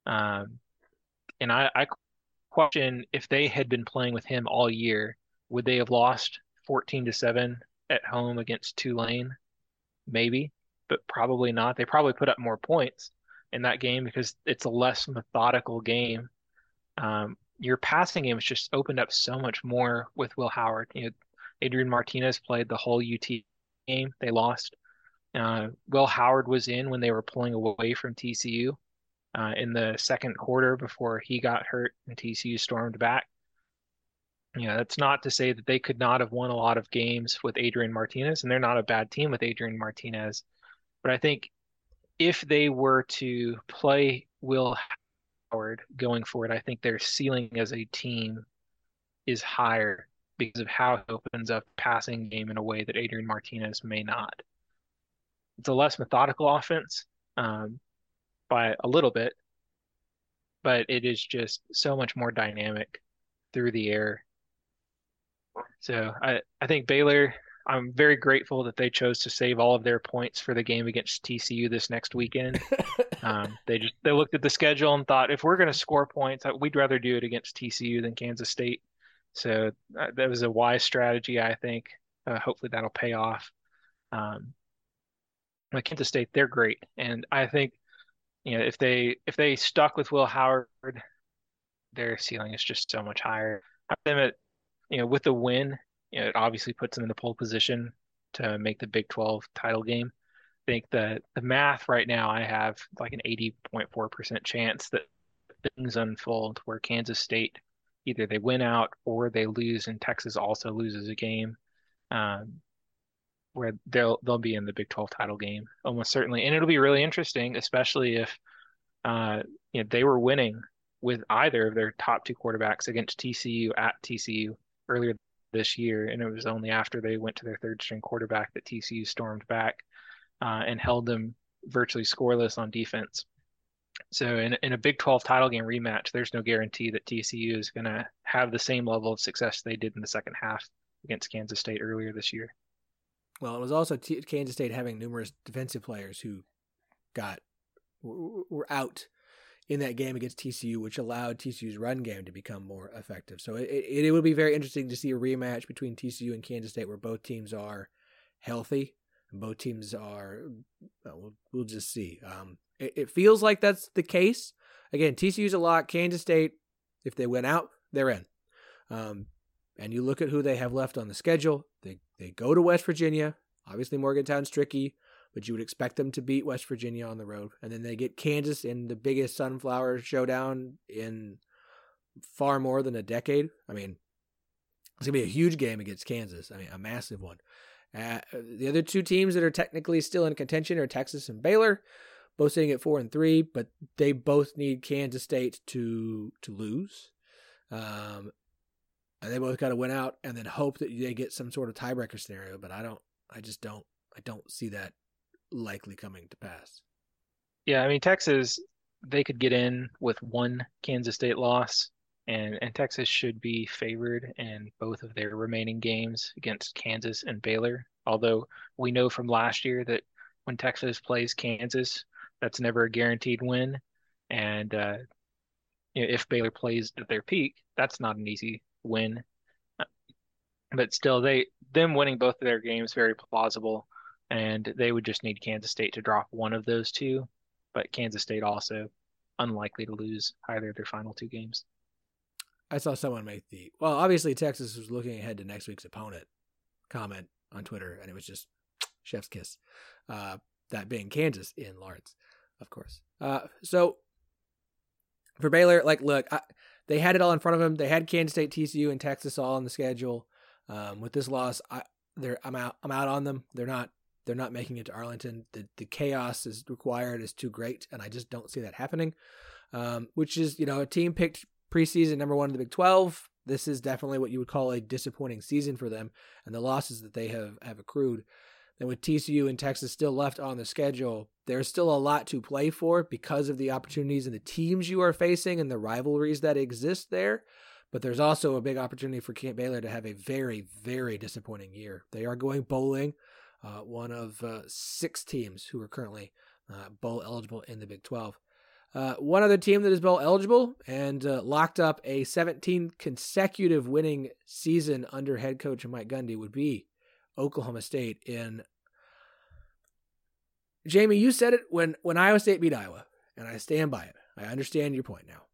Um, and I, I question if they had been playing with him all year, would they have lost fourteen to seven at home against Tulane? Maybe, but probably not. They probably put up more points in that game because it's a less methodical game. Um, your passing game has just opened up so much more with Will Howard. You know, Adrian Martinez played the whole U T game. They lost. Uh, Will Howard was in when they were pulling away from T C U uh, in the second quarter before he got hurt and T C U stormed back. You know, that's not to say that they could not have won a lot of games with Adrian Martinez, and they're not a bad team with Adrian Martinez. But I think if they were to play Will Howard going forward, I think their ceiling as a team is higher because of how it opens up passing game in a way that Adrian Martinez may not. It's a less methodical offense um, by a little bit, but it is just so much more dynamic through the air. So I, I think Baylor, I'm very grateful that they chose to save all of their points for the game against T C U this next weekend. um, they just they looked at the schedule and thought, if we're going to score points, we'd rather do it against T C U than Kansas State. So uh, that was a wise strategy, I think. Uh, hopefully that'll pay off. Um, like Kansas State, they're great, and I think you know if they if they stuck with Will Howard, their ceiling is just so much higher. Them at you know with the win, you know, it obviously puts them in the pole position to make the Big twelve title game. I think the the math right now, I have like an eighty point four percent chance that things unfold where Kansas State either they win out or they lose, and Texas also loses a game. Um, where they'll they'll be in the Big twelve title game almost certainly, and it'll be really interesting, especially if uh, you know they were winning with either of their top two quarterbacks against T C U at T C U earlier this year, and it was only after they went to their third string quarterback that T C U stormed back uh, and held them virtually scoreless on defense. So in in a Big twelve title game rematch, there's no guarantee that T C U is going to have the same level of success they did in the second half against Kansas State earlier this year. Well, it was also T- Kansas State having numerous defensive players who got were out in that game against T C U, which allowed T C U's run game to become more effective. So it, it, it would be very interesting to see a rematch between T C U and Kansas State where both teams are healthy and both teams are, well, we'll, we'll just see. Um, it, it feels like that's the case. Again, T C U's a lot. Kansas State, if they went out, they're in. Um, and you look at who they have left on the schedule. They they go to West Virginia. Obviously, Morgantown's tricky, but you would expect them to beat West Virginia on the road. And then they get Kansas in the biggest Sunflower showdown in far more than a decade. I mean, It's going to be a huge game against Kansas. I mean, a massive one. Uh, the other two teams that are technically still in contention are Texas and Baylor, both sitting at four and three, but they both need Kansas State to to lose. Um, and they both got to win out and then hope that they get some sort of tiebreaker scenario. But I don't, I just don't, I don't see that likely coming to pass. Yeah, I mean, Texas, they could get in with one Kansas State loss. And, and Texas should be favored in both of their remaining games against Kansas and Baylor. Although we know from last year that when Texas plays Kansas, that's never a guaranteed win. And uh, you know, if Baylor plays at their peak, that's not an easy win. But still, they them winning both of their games very plausible. And they would just need Kansas State to drop one of those two. But Kansas State also unlikely to lose either of their final two games. I saw someone make the, well, obviously Texas was looking ahead to next week's opponent comment on Twitter, and it was just chef's kiss. Uh, that being Kansas in Lawrence, of course. Uh, so for Baylor, like, look, I, they had it all in front of them. They had Kansas State, T C U, and Texas all on the schedule. Um, with this loss, I, they're, I'm out. I'm out on them. They're not. They're not making it to Arlington. The the chaos is required is too great, and I just don't see that happening. Um, which is, you know, a team picked preseason number one in the Big twelve. This is definitely what you would call a disappointing season for them, and the losses that they have, have accrued. Then with T C U and Texas still left on the schedule, there's still a lot to play for because of the opportunities and the teams you are facing and the rivalries that exist there. But there's also a big opportunity for Camp Baylor to have a very, very disappointing year. They are going bowling, uh, one of uh, six teams who are currently uh, bowl eligible in the Big twelve. Uh, one other team that is bowl eligible and uh, locked up a seventeen consecutive winning season under head coach Mike Gundy would be Oklahoma State. In Jamie, you said it when, when Iowa State beat Iowa, and I stand by it. I understand your point now.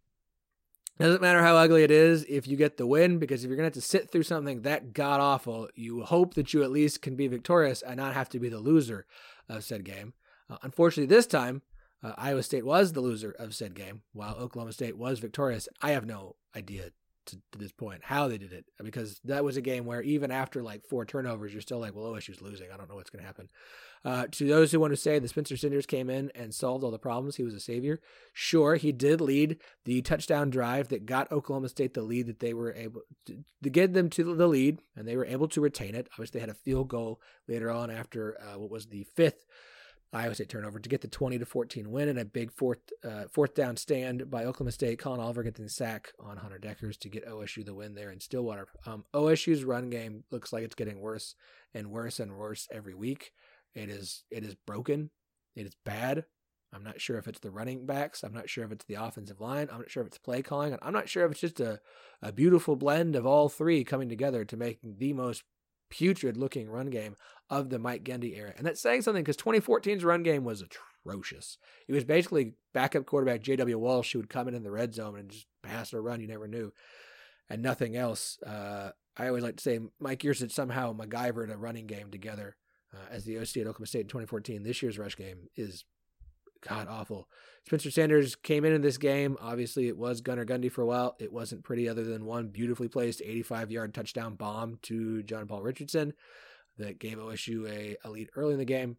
Doesn't matter how ugly it is if you get the win, because if you're going to have to sit through something that god-awful, you hope that you at least can be victorious and not have to be the loser of said game. Uh, unfortunately, this time, Uh, Iowa State was the loser of said game, while Oklahoma State was victorious. I have no idea to, to this point how they did it, because that was a game where even after like four turnovers, you're still like, well, O S U's losing. I don't know what's going to happen. Uh, to those who want to say that Spencer Sanders came in and solved all the problems, he was a savior. Sure, he did lead the touchdown drive that got Oklahoma State the lead that they were able to, to get them to the lead, and they were able to retain it. Obviously, they had a field goal later on after uh, what was the fifth Iowa State turnover to get the twenty to fourteen win, and a big fourth uh, fourth down stand by Oklahoma State. Colin Oliver getting the sack on Hunter Deckers to get O S U the win there in Stillwater. Um, O S U's run game looks like it's getting worse and worse and worse every week. It is it is broken. It is bad. I'm not sure if it's the running backs. I'm not sure if it's the offensive line. I'm not sure if it's play calling. I'm not sure if it's just a, a beautiful blend of all three coming together to make the most putrid looking run game of the Mike Gundy era. And that's saying something, because twenty fourteen's run game was atrocious. It was basically backup quarterback J W Walsh who would come in in the red zone and just pass or run. You never knew. And nothing else. Uh, I always like to say Mike Yurcich somehow MacGyvered a running game together uh, as the O C at Oklahoma State in twenty fourteen. This year's rush game is god awful. Spencer Sanders came into this game. Obviously, it was Gunnar Gundy for a while. It wasn't pretty other than one beautifully placed eighty-five-yard touchdown bomb to John Paul Richardson that gave O S U a, a lead early in the game.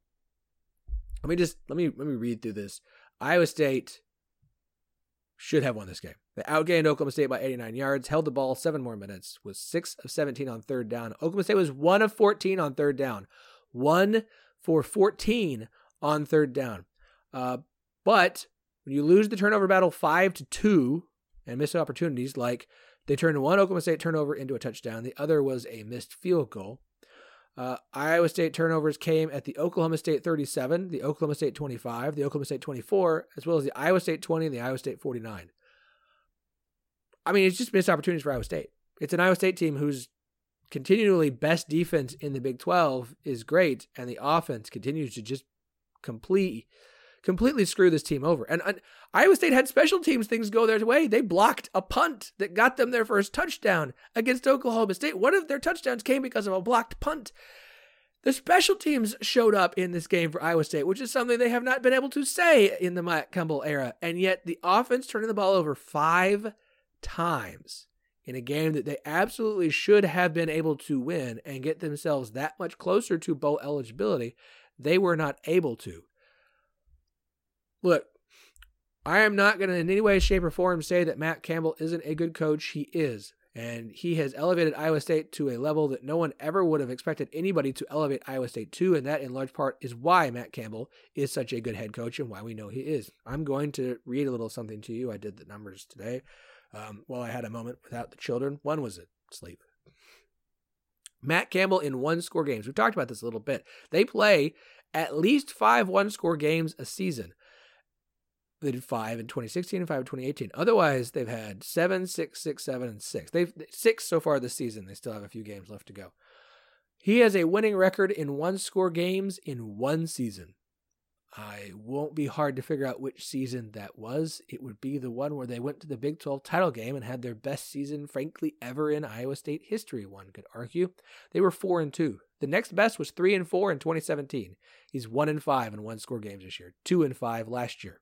Let me just let me let me read through this. Iowa State should have won this game. They outgained Oklahoma State by eighty-nine yards, held the ball seven more minutes, was six of seventeen on third down. Oklahoma State was one of fourteen on third down. one for fourteen on third down. Uh, but when you lose the turnover battle five to two and miss opportunities, like they turned one Oklahoma State turnover into a touchdown, the other was a missed field goal. Uh, Iowa State turnovers came at the Oklahoma State thirty-seven, the Oklahoma State twenty-five, the Oklahoma State twenty-four, as well as the Iowa State twenty and the Iowa State forty-nine. I mean, it's just missed opportunities for Iowa State. It's an Iowa State team whose continually best defense in the Big twelve is great, and the offense continues to just complete, completely screw this team over. And, and Iowa State had special teams things go their way. They blocked a punt that got them their first touchdown against Oklahoma State. One of their touchdowns came because of a blocked punt. The special teams showed up in this game for Iowa State, which is something they have not been able to say in the Mike Campbell era. And yet the offense turning the ball over five times in a game that they absolutely should have been able to win and get themselves that much closer to bowl eligibility, they were not able to. Look, I am not going to in any way, shape, or form say that Matt Campbell isn't a good coach. He is. And he has elevated Iowa State to a level that no one ever would have expected anybody to elevate Iowa State to. And that, in large part, is why Matt Campbell is such a good head coach and why we know he is. I'm going to read a little something to you. I did the numbers today um, while I had a moment without the children. One was asleep. Matt Campbell in one-score games. We've talked about this a little bit. They play at least five one-score games a season. They did five in twenty sixteen and five in twenty eighteen. Otherwise, they've had seven, six, six, seven, and six. They've six so far this season. They still have a few games left to go. He has a winning record in one-score games in one season. I won't be hard to figure out which season that was. It would be the one where they went to the Big twelve title game and had their best season, frankly, ever in Iowa State history, one could argue. They were four and two. The next best was three and four in twenty seventeen. He's one and five in one-score games this year, two and five last year.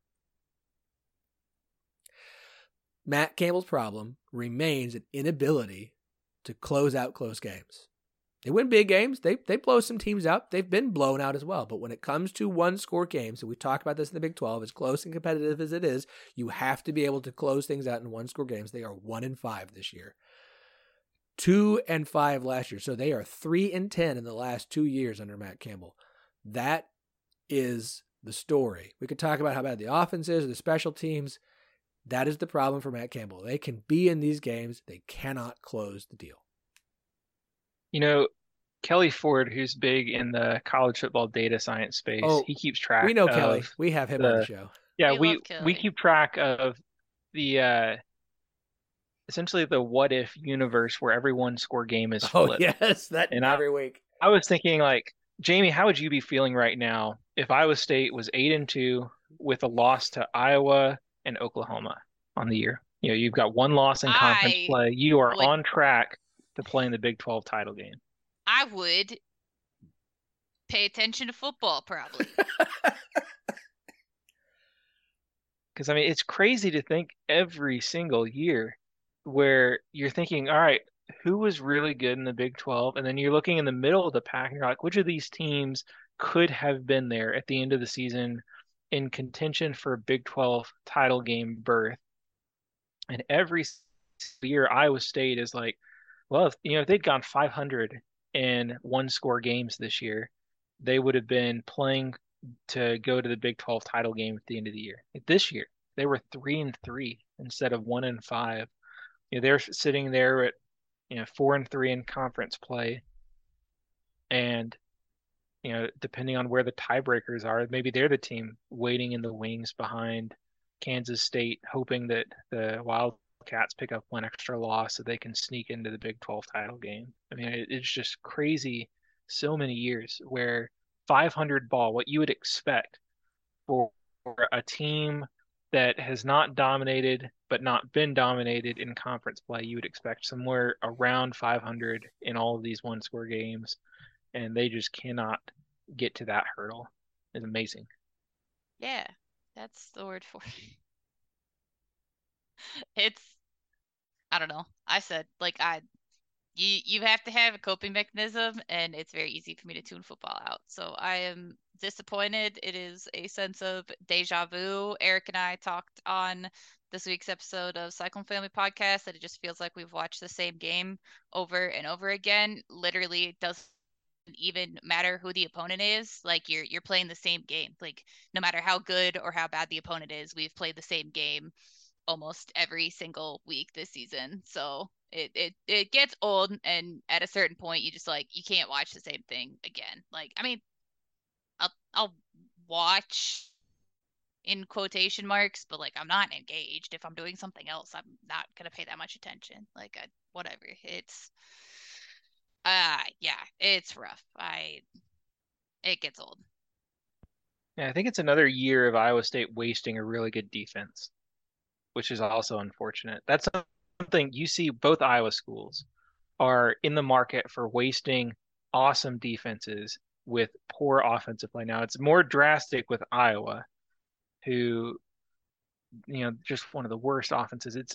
Matt Campbell's problem remains an inability to close out close games. They win big games. They they blow some teams out. They've been blown out as well. But when it comes to one-score games, and we talked about this in the Big twelve, as close and competitive as it is, you have to be able to close things out in one-score games. They are one and five this year. Two and five last year. So they are three and ten in the last two years under Matt Campbell. That is the story. We could talk about how bad the offense is, or the special teams. That is the problem for Matt Campbell. They can be in these games. They cannot close the deal. You know, Kelly Ford, who's big in the college football data science space, oh, he keeps track. We know of Kelly. We have him the, on the show. Yeah, we we we keep track of the uh, essentially the what if universe where every one score game is flipped. Oh yes, that and every I, week. I was thinking, like, Jamie, how would you be feeling right now if Iowa State was eight and two with a loss to Iowa and Oklahoma on the year? You know, you've got one loss in conference I play. You are would, on track to play in the Big twelve title game. I would pay attention to football, probably. Because, I mean, it's crazy to think every single year where you're thinking, all right, who was really good in the Big twelve? And then you're looking in the middle of the pack and you're like, which of these teams could have been there at the end of the season in contention for a Big twelve title game berth? And every year, Iowa State is like, well, if, you know, if they'd gone five hundred in one-score games this year, they would have been playing to go to the Big twelve title game at the end of the year. This year, they were three and three instead of one and five. You know, they're sitting there at, you know, four and three in conference play, and you know, depending on where the tiebreakers are, maybe they're the team waiting in the wings behind Kansas State, hoping that the Wildcats pick up one extra loss so they can sneak into the Big twelve title game. I mean, it, it's just crazy. So many years where five hundred ball, what you would expect for, for a team that has not dominated but not been dominated in conference play, you would expect somewhere around five hundred in all of these one-score games, and they just cannot get to that hurdle. It's amazing. Yeah, that's the word for it. It's, I don't know. I said, like, I, you, you have to have a coping mechanism, and it's very easy for me to tune football out. So I am disappointed. It is a sense of deja vu. Eric and I talked on this week's episode of Cyclone Family Podcast that it just feels like we've watched the same game over and over again. Literally, it doesn't even matter who the opponent is. Like, you're you're playing the same game. Like, no matter how good or how bad the opponent is, we've played the same game almost every single week this season. So it it it gets old, and at a certain point you just, like, you can't watch the same thing again. Like, I mean, I'll I'll watch in quotation marks, but, like, I'm not engaged. If I'm doing something else, I'm not gonna pay that much attention. Like, I, whatever. It's uh yeah, it's rough. I it gets old. Yeah, I think it's another year of Iowa State wasting a really good defense, which is also unfortunate. That's something you see. Both Iowa schools are in the market for wasting awesome defenses with poor offensive play. Now, it's more drastic with Iowa, who, you know, just one of the worst offenses. It's it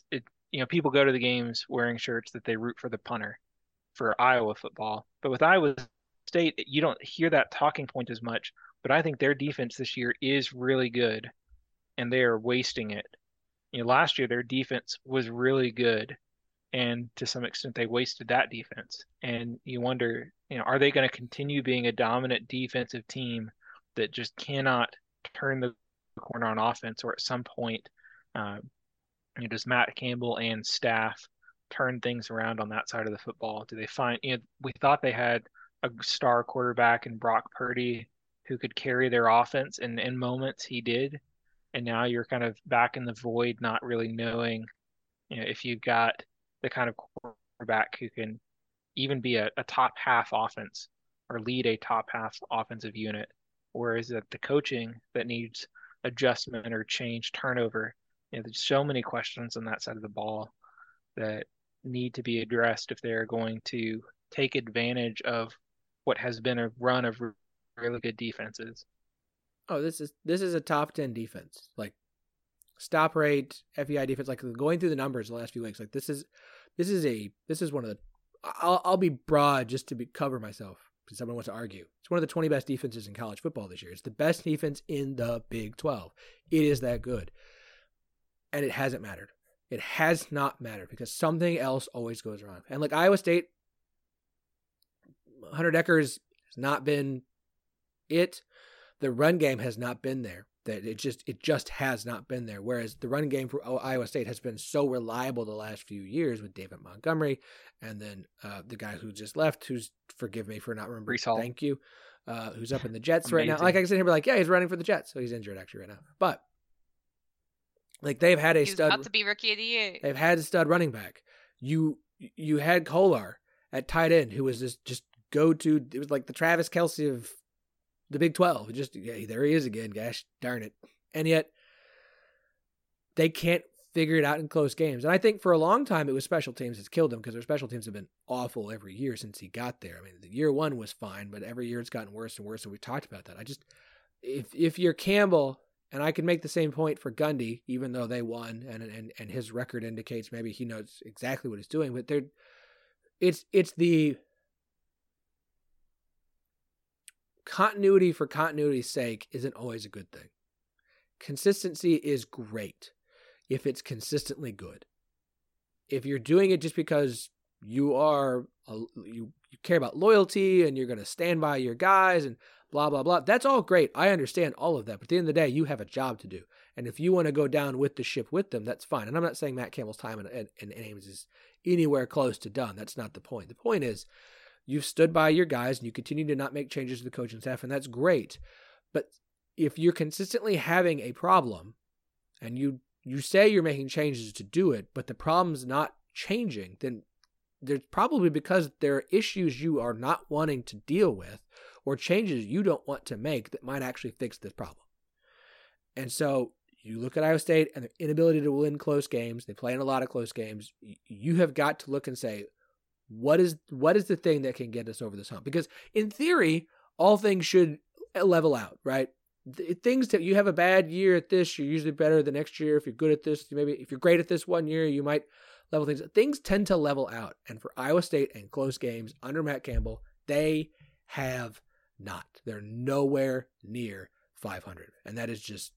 you know, people go to the games wearing shirts that they root for the punter for Iowa football. But with Iowa State, you don't hear that talking point as much. But I think their defense this year is really good, and they are wasting it. You know, last year their defense was really good, and to some extent they wasted that defense. And you wonder, you know, are they going to continue being a dominant defensive team that just cannot turn the corner on offense, or at some point, uh, you know, does Matt Campbell and staff turn things around on that side of the football? Do they find, you know, we thought they had a star quarterback in Brock Purdy who could carry their offense, and in moments he did. And now you're kind of back in the void, not really knowing, you know, if you've got the kind of quarterback who can even be a, a top half offense or lead a top half offensive unit, or is it the coaching that needs adjustment or change, turnover? You know, there's so many questions on that side of the ball that need to be addressed if they're going to take advantage of what has been a run of really good defenses. Oh, this is this is a top ten defense. Like stop rate, F E I defense. Like going through the numbers the last few weeks. Like this is this is a this is one of the. I'll I'll be broad just to be, cover myself because someone wants to argue. It's one of the twenty best defenses in college football this year. It's the best defense in the Big twelve. It is that good, and it hasn't mattered. It has not mattered because something else always goes wrong. And like Iowa State, Hunter Dekkers has not been it. The run game has not been there. That it just it just has not been there. Whereas the run game for Iowa State has been so reliable the last few years with David Montgomery, and then uh, the guy who just left, who's forgive me for not remembering. Thank you. Uh, who's up in the Jets right now? Like I can sit here and be like, yeah, he's running for the Jets, so he's injured actually right now. But like they've had a he's stud. About to be rookie of the year. They've had a stud running back. You you had Kolar at tight end, who was this just go to. It was like the Travis Kelce of the Big twelve. Just yeah, there he is again. Gosh darn it! And yet they can't figure it out in close games. And I think for a long time it was special teams that's killed them because their special teams have been awful every year since he got there. I mean, the year one was fine, but every year it's gotten worse and worse. And we talked about that. I just if if you're Campbell, and I can make the same point for Gundy, even though they won, and and and his record indicates maybe he knows exactly what he's doing. But they're it's it's the continuity for continuity's sake isn't always a good thing. Consistency is great if it's consistently good. If you're doing it just because you are a, you, you care about loyalty and you're going to stand by your guys and blah, blah, blah, that's all great. I understand all of that. But at the end of the day, you have a job to do. And if you want to go down with the ship with them, that's fine. And I'm not saying Matt Campbell's time in, in, in Ames is anywhere close to done. That's not the point. The point is, you've stood by your guys and you continue to not make changes to the coaching staff, and that's great. But if you're consistently having a problem and you you say you're making changes to do it, but the problem's not changing, then there's probably because there are issues you are not wanting to deal with or changes you don't want to make that might actually fix this problem. And so you look at Iowa State and their inability to win close games. They play in a lot of close games. You have got to look and say, What is what is the thing that can get us over this hump? Because in theory, all things should level out, right? Things that you have a bad year at this, you're usually better the next year. If you're good at this, maybe if you're great at this one year, you might level things. Things tend to level out. And for Iowa State and close games under Matt Campbell, they have not. They're nowhere near five hundred. And that is just,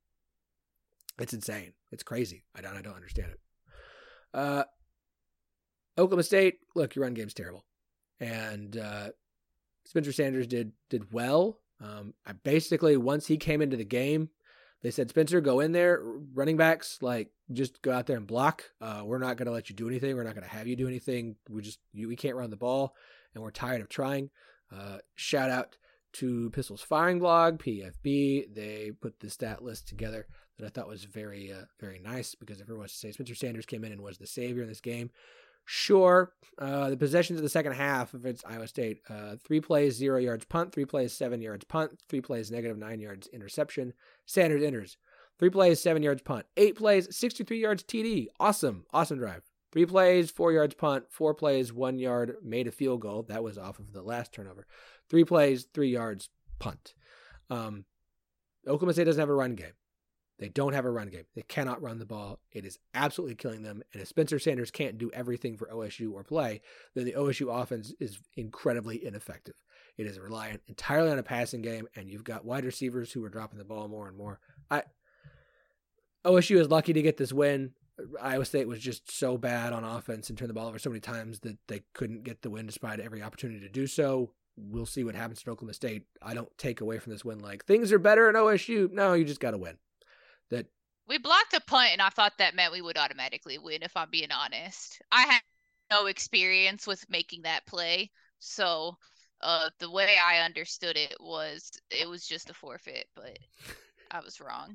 it's insane. It's crazy. I don't, I don't understand it. Uh, Oklahoma State, look, your run game's terrible. And uh, Spencer Sanders did did well. Um, I basically, once he came into the game, they said, Spencer, go in there. Running backs, like, just go out there and block. Uh, we're not going to let you do anything. We're not going to have you do anything. We just, you, we can't run the ball, and we're tired of trying. Uh, shout out to Pistols Firing Blog, P F B. They put the stat list together that I thought was very, uh, very nice because everyone wants to say Spencer Sanders came in and was the savior in this game. Sure, uh, the possessions of the second half of it's Iowa State. Uh, three plays, zero yards punt. Three plays, seven yards punt. Three plays, negative nine yards interception. Sanders enters. Three plays, seven yards punt. Eight plays, sixty-three yards T D. Awesome, awesome drive. Three plays, four yards punt. Four plays, one yard, made a field goal. That was off of the last turnover. Three plays, three yards punt. Um, Oklahoma State doesn't have a run game. They don't have a run game. They cannot run the ball. It is absolutely killing them. And if Spencer Sanders can't do everything for O S U or play, then the O S U offense is incredibly ineffective. It is reliant entirely on a passing game, and you've got wide receivers who are dropping the ball more and more. I O S U is lucky to get this win. Iowa State was just so bad on offense and turned the ball over so many times that they couldn't get the win despite every opportunity to do so. We'll see what happens to Oklahoma State. I don't take away from this win like things are better at O S U. No, you just got to win. That we blocked a punt, and I thought that meant we would automatically win, if I'm being honest. I had no experience with making that play, so uh, the way I understood it was it was just a forfeit, but I was wrong.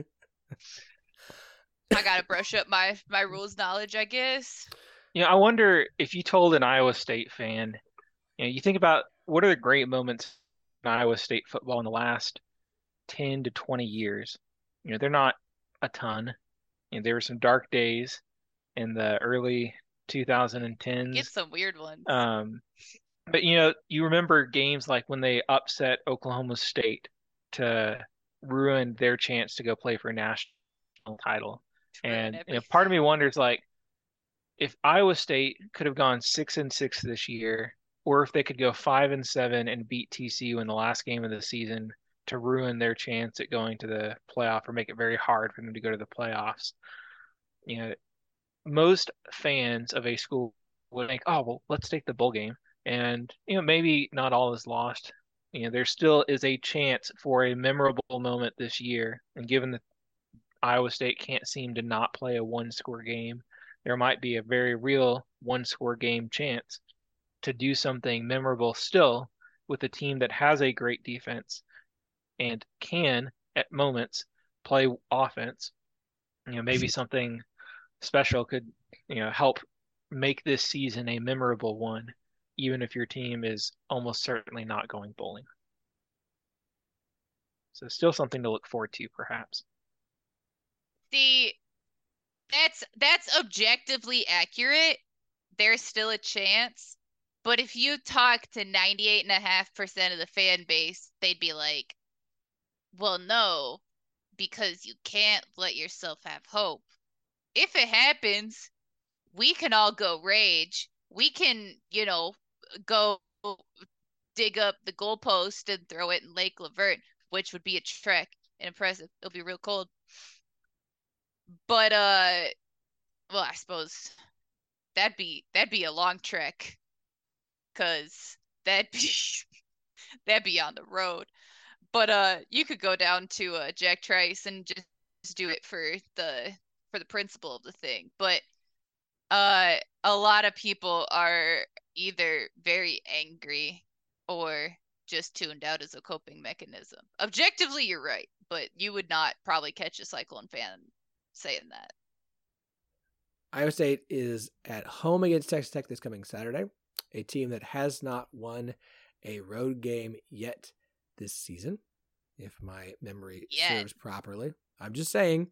I got to brush up my, my rules knowledge, I guess. You know, I wonder if you told an Iowa State fan, you know, you think about what are the great moments in Iowa State football in the last ten to twenty years. You know, they're not a ton. You know, there were some dark days in the early twenty tens. Get some weird ones. Um, but, you know, you remember games like when they upset Oklahoma State to ruin their chance to go play for a national title. And you know, part of me wonders, like, if Iowa State could have gone six and six this year, or if they could go five and seven and beat T C U in the last game of the season to ruin their chance at going to the playoff or make it very hard for them to go to the playoffs. You know, most fans of a school would think, oh, well, let's take the bowl game. And, you know, maybe not all is lost. You know, there still is a chance for a memorable moment this year. And given that Iowa State can't seem to not play a one-score game, there might be a very real one-score game chance to do something memorable still with a team that has a great defense and can, at moments, play offense. You know, maybe something special could, you know, help make this season a memorable one, even if your team is almost certainly not going bowling. So still something to look forward to, perhaps. See, that's that's objectively accurate. There's still a chance. But if you talk to ninety-eight point five percent of the fan base, they'd be like, well, no, because you can't let yourself have hope. If it happens, we can all go rage. We can, you know, go dig up the goalpost and throw it in Lake Laverne, which would be a trek and impressive. It'll be real cold. But, uh, well, I suppose that'd be, that'd be a long trek. Cause that'd be, that'd be on the road. But uh, you could go down to uh, Jack Trice and just, just do it for the for the principle of the thing. But uh, a lot of people are either very angry or just tuned out as a coping mechanism. Objectively, you're right, but you would not probably catch a Cyclone fan saying that. Iowa State is at home against Texas Tech this coming Saturday, a team that has not won a road game yet this season, if my memory yeah. serves properly. I'm just saying,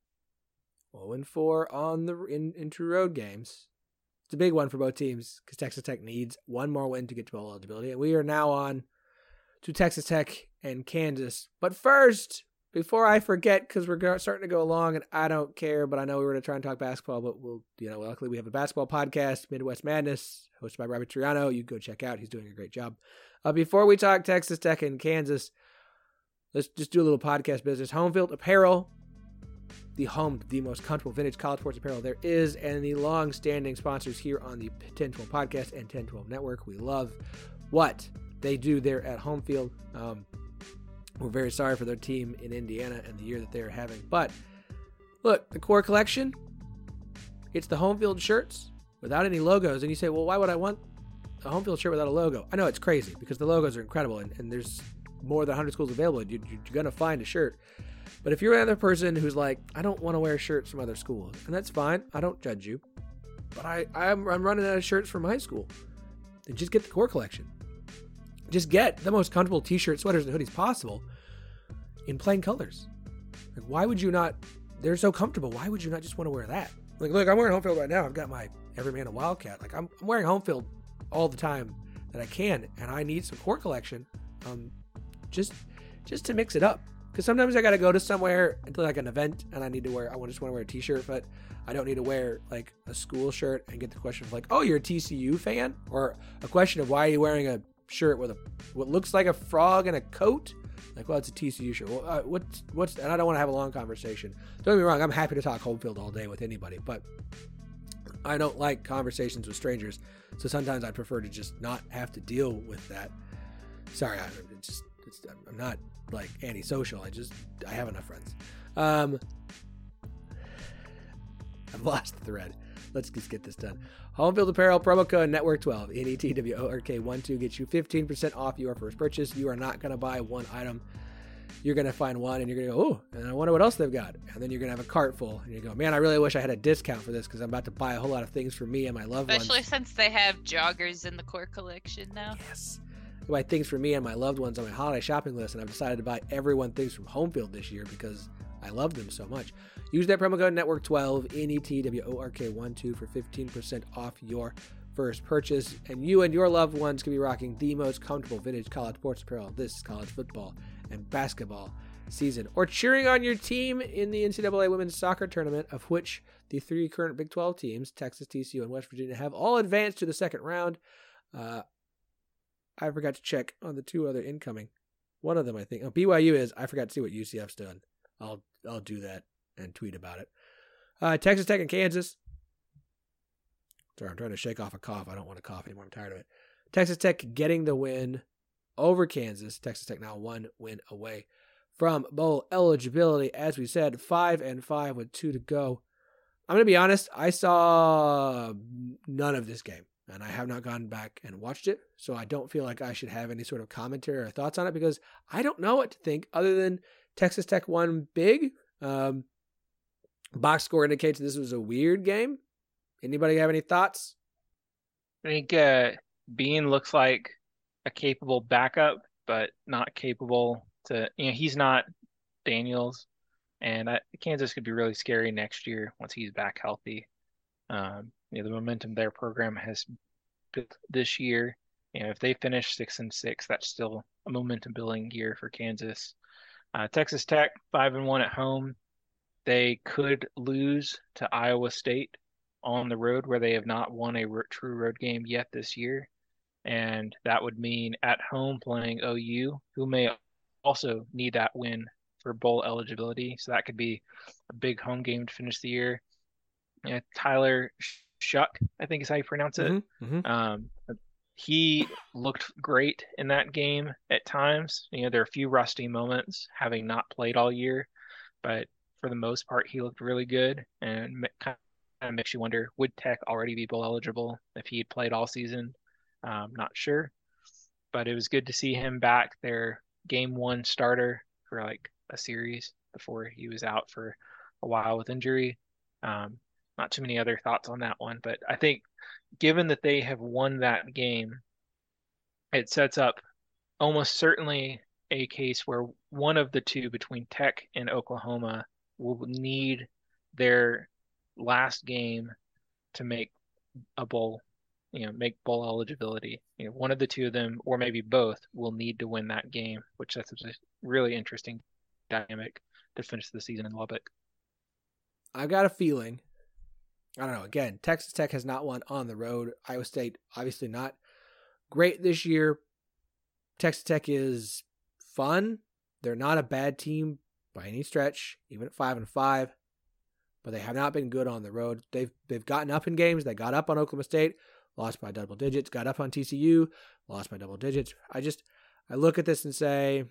oh and four on the in, in true road games. It's a big one for both teams because Texas Tech needs one more win to get to bowl eligibility, and we are now on to Texas Tech and Kansas. But first, before I forget, because we're starting to go along, and I don't care, but I know we were going to try and talk basketball, but we'll, you know, luckily we have a basketball podcast, Midwest Madness, hosted by Robbie Triano. You can go check out; he's doing a great job. Uh, before we talk Texas Tech and Kansas, let's just do a little podcast business. Homefield Apparel, the home to the most comfortable vintage college sports apparel there is, and the long-standing sponsors here on the ten twelve Podcast and ten twelve Network. We love what they do there at Homefield. Um, we're very sorry for their team in Indiana and the year that they're having. But look, the core collection, it's the Homefield shirts without any logos. And you say, well, why would I want a Homefield shirt without a logo? I know it's crazy because the logos are incredible, and, and there's more than one hundred schools available. You, you're going to find a shirt. But if you're another person who's like, I don't want to wear shirts from other schools, and that's fine. I don't judge you. But I, I'm, I'm running out of shirts from my school. Then just get the core collection. Just get the most comfortable t-shirts, sweaters, and hoodies possible in plain colors. Like, why would you not? They're so comfortable. Why would you not just want to wear that? Like, look, I'm wearing Homefield right now. I've got my Everyman and Wildcat. Like, I'm, I'm wearing Homefield all the time that I can, and I need some core collection, um, just, just to mix it up. Because sometimes I got to go to somewhere to like an event and I need to wear, I just want to wear a t-shirt, but I don't need to wear like a school shirt and get the question of like, oh, you're a T C U fan? Or a question of why are you wearing a shirt with a, what looks like a frog and a coat? Like, well, it's a T C U shirt. Well, uh, what's, what's, and I don't want to have a long conversation. Don't get me wrong. I'm happy to talk home field all day with anybody, but I don't like conversations with strangers. So sometimes I prefer to just not have to deal with that. Sorry, I just, it's, I'm not like antisocial. I just, I have enough friends. Um, I've lost the thread. Let's just get this done. Home Field Apparel, promo code network twelve, N E T W O R K one two, gets you fifteen percent off your first purchase. You are not going to buy one item. You're going to find one and you're going to go, oh, and I wonder what else they've got. And then you're going to have a cart full. And you go, man, I really wish I had a discount for this because I'm about to buy a whole lot of things for me and my loved Especially ones. since they have joggers in the core collection now. Yes. I buy things for me and my loved ones on my holiday shopping list, and I've decided to buy everyone things from Home Field this year because I love them so much. Use that promo code network twelve, N E T W O R K one two, for fifteen percent off your first purchase, and you and your loved ones can be rocking the most comfortable vintage college sports apparel this college football and basketball season, or cheering on your team in the N C double A women's soccer tournament, of which the three current Big twelve teams, Texas, T C U, and West Virginia, have all advanced to the second round. Uh, I forgot to check on the two other incoming. One of them, I think, oh, B Y U is. I forgot to see what U C F's done. I'll I'll do that and tweet about it. Uh, Texas Tech and Kansas. Sorry, I'm trying to shake off a cough. I don't want to cough anymore. I'm tired of it. Texas Tech getting the win over Kansas. Texas Tech now one win away from bowl eligibility. As we said, five and five with two to go. I'm going to be honest. I saw none of this game, and I have not gone back and watched it, so I don't feel like I should have any sort of commentary or thoughts on it because I don't know what to think other than Texas Tech won big. Um, box score indicates this was a weird game. Anybody have any thoughts? I think uh, Bean looks like a capable backup, but not capable to, you know, he's not Daniels. And I, Kansas could be really scary next year once he's back healthy. Um, you know, the momentum their program has built this year. You know, if they finish six and six, that's still a momentum building year for Kansas. Uh, Texas Tech, five and one at home. They could lose to Iowa State on the road, where they have not won a r- true road game yet this year. And that would mean at home playing O U, who may also need that win for bowl eligibility. So that could be a big home game to finish the year. You know, Tyler Shuck, I think is how you pronounce it. Mm-hmm, mm-hmm. Um, he looked great in that game at times. You know, there are a few rusty moments, having not played all year, but for the most part, he looked really good, and kind of makes you wonder, would Tech already be bowl eligible if he had played all season? Um, not sure, but it was good to see him back, their game one starter for like a series before he was out for a while with injury. Um, not too many other thoughts on that one, but I think given that they have won that game, it sets up almost certainly a case where one of the two between Tech and Oklahoma will need their last game to make a bowl, you know, make bowl eligibility. You know, one of the two of them, or maybe both, will need to win that game, which that's a really interesting dynamic to finish the season in Lubbock. I got a feeling, I don't know, again, Texas Tech has not won on the road. Iowa State, obviously not great this year. Texas Tech is fun. They're not a bad team by any stretch, even at five and five, but they have not been good on the road. They've they've gotten up in games. They got up on Oklahoma State, lost by double digits. Got up on T C U, lost by double digits. I just I look at this and say,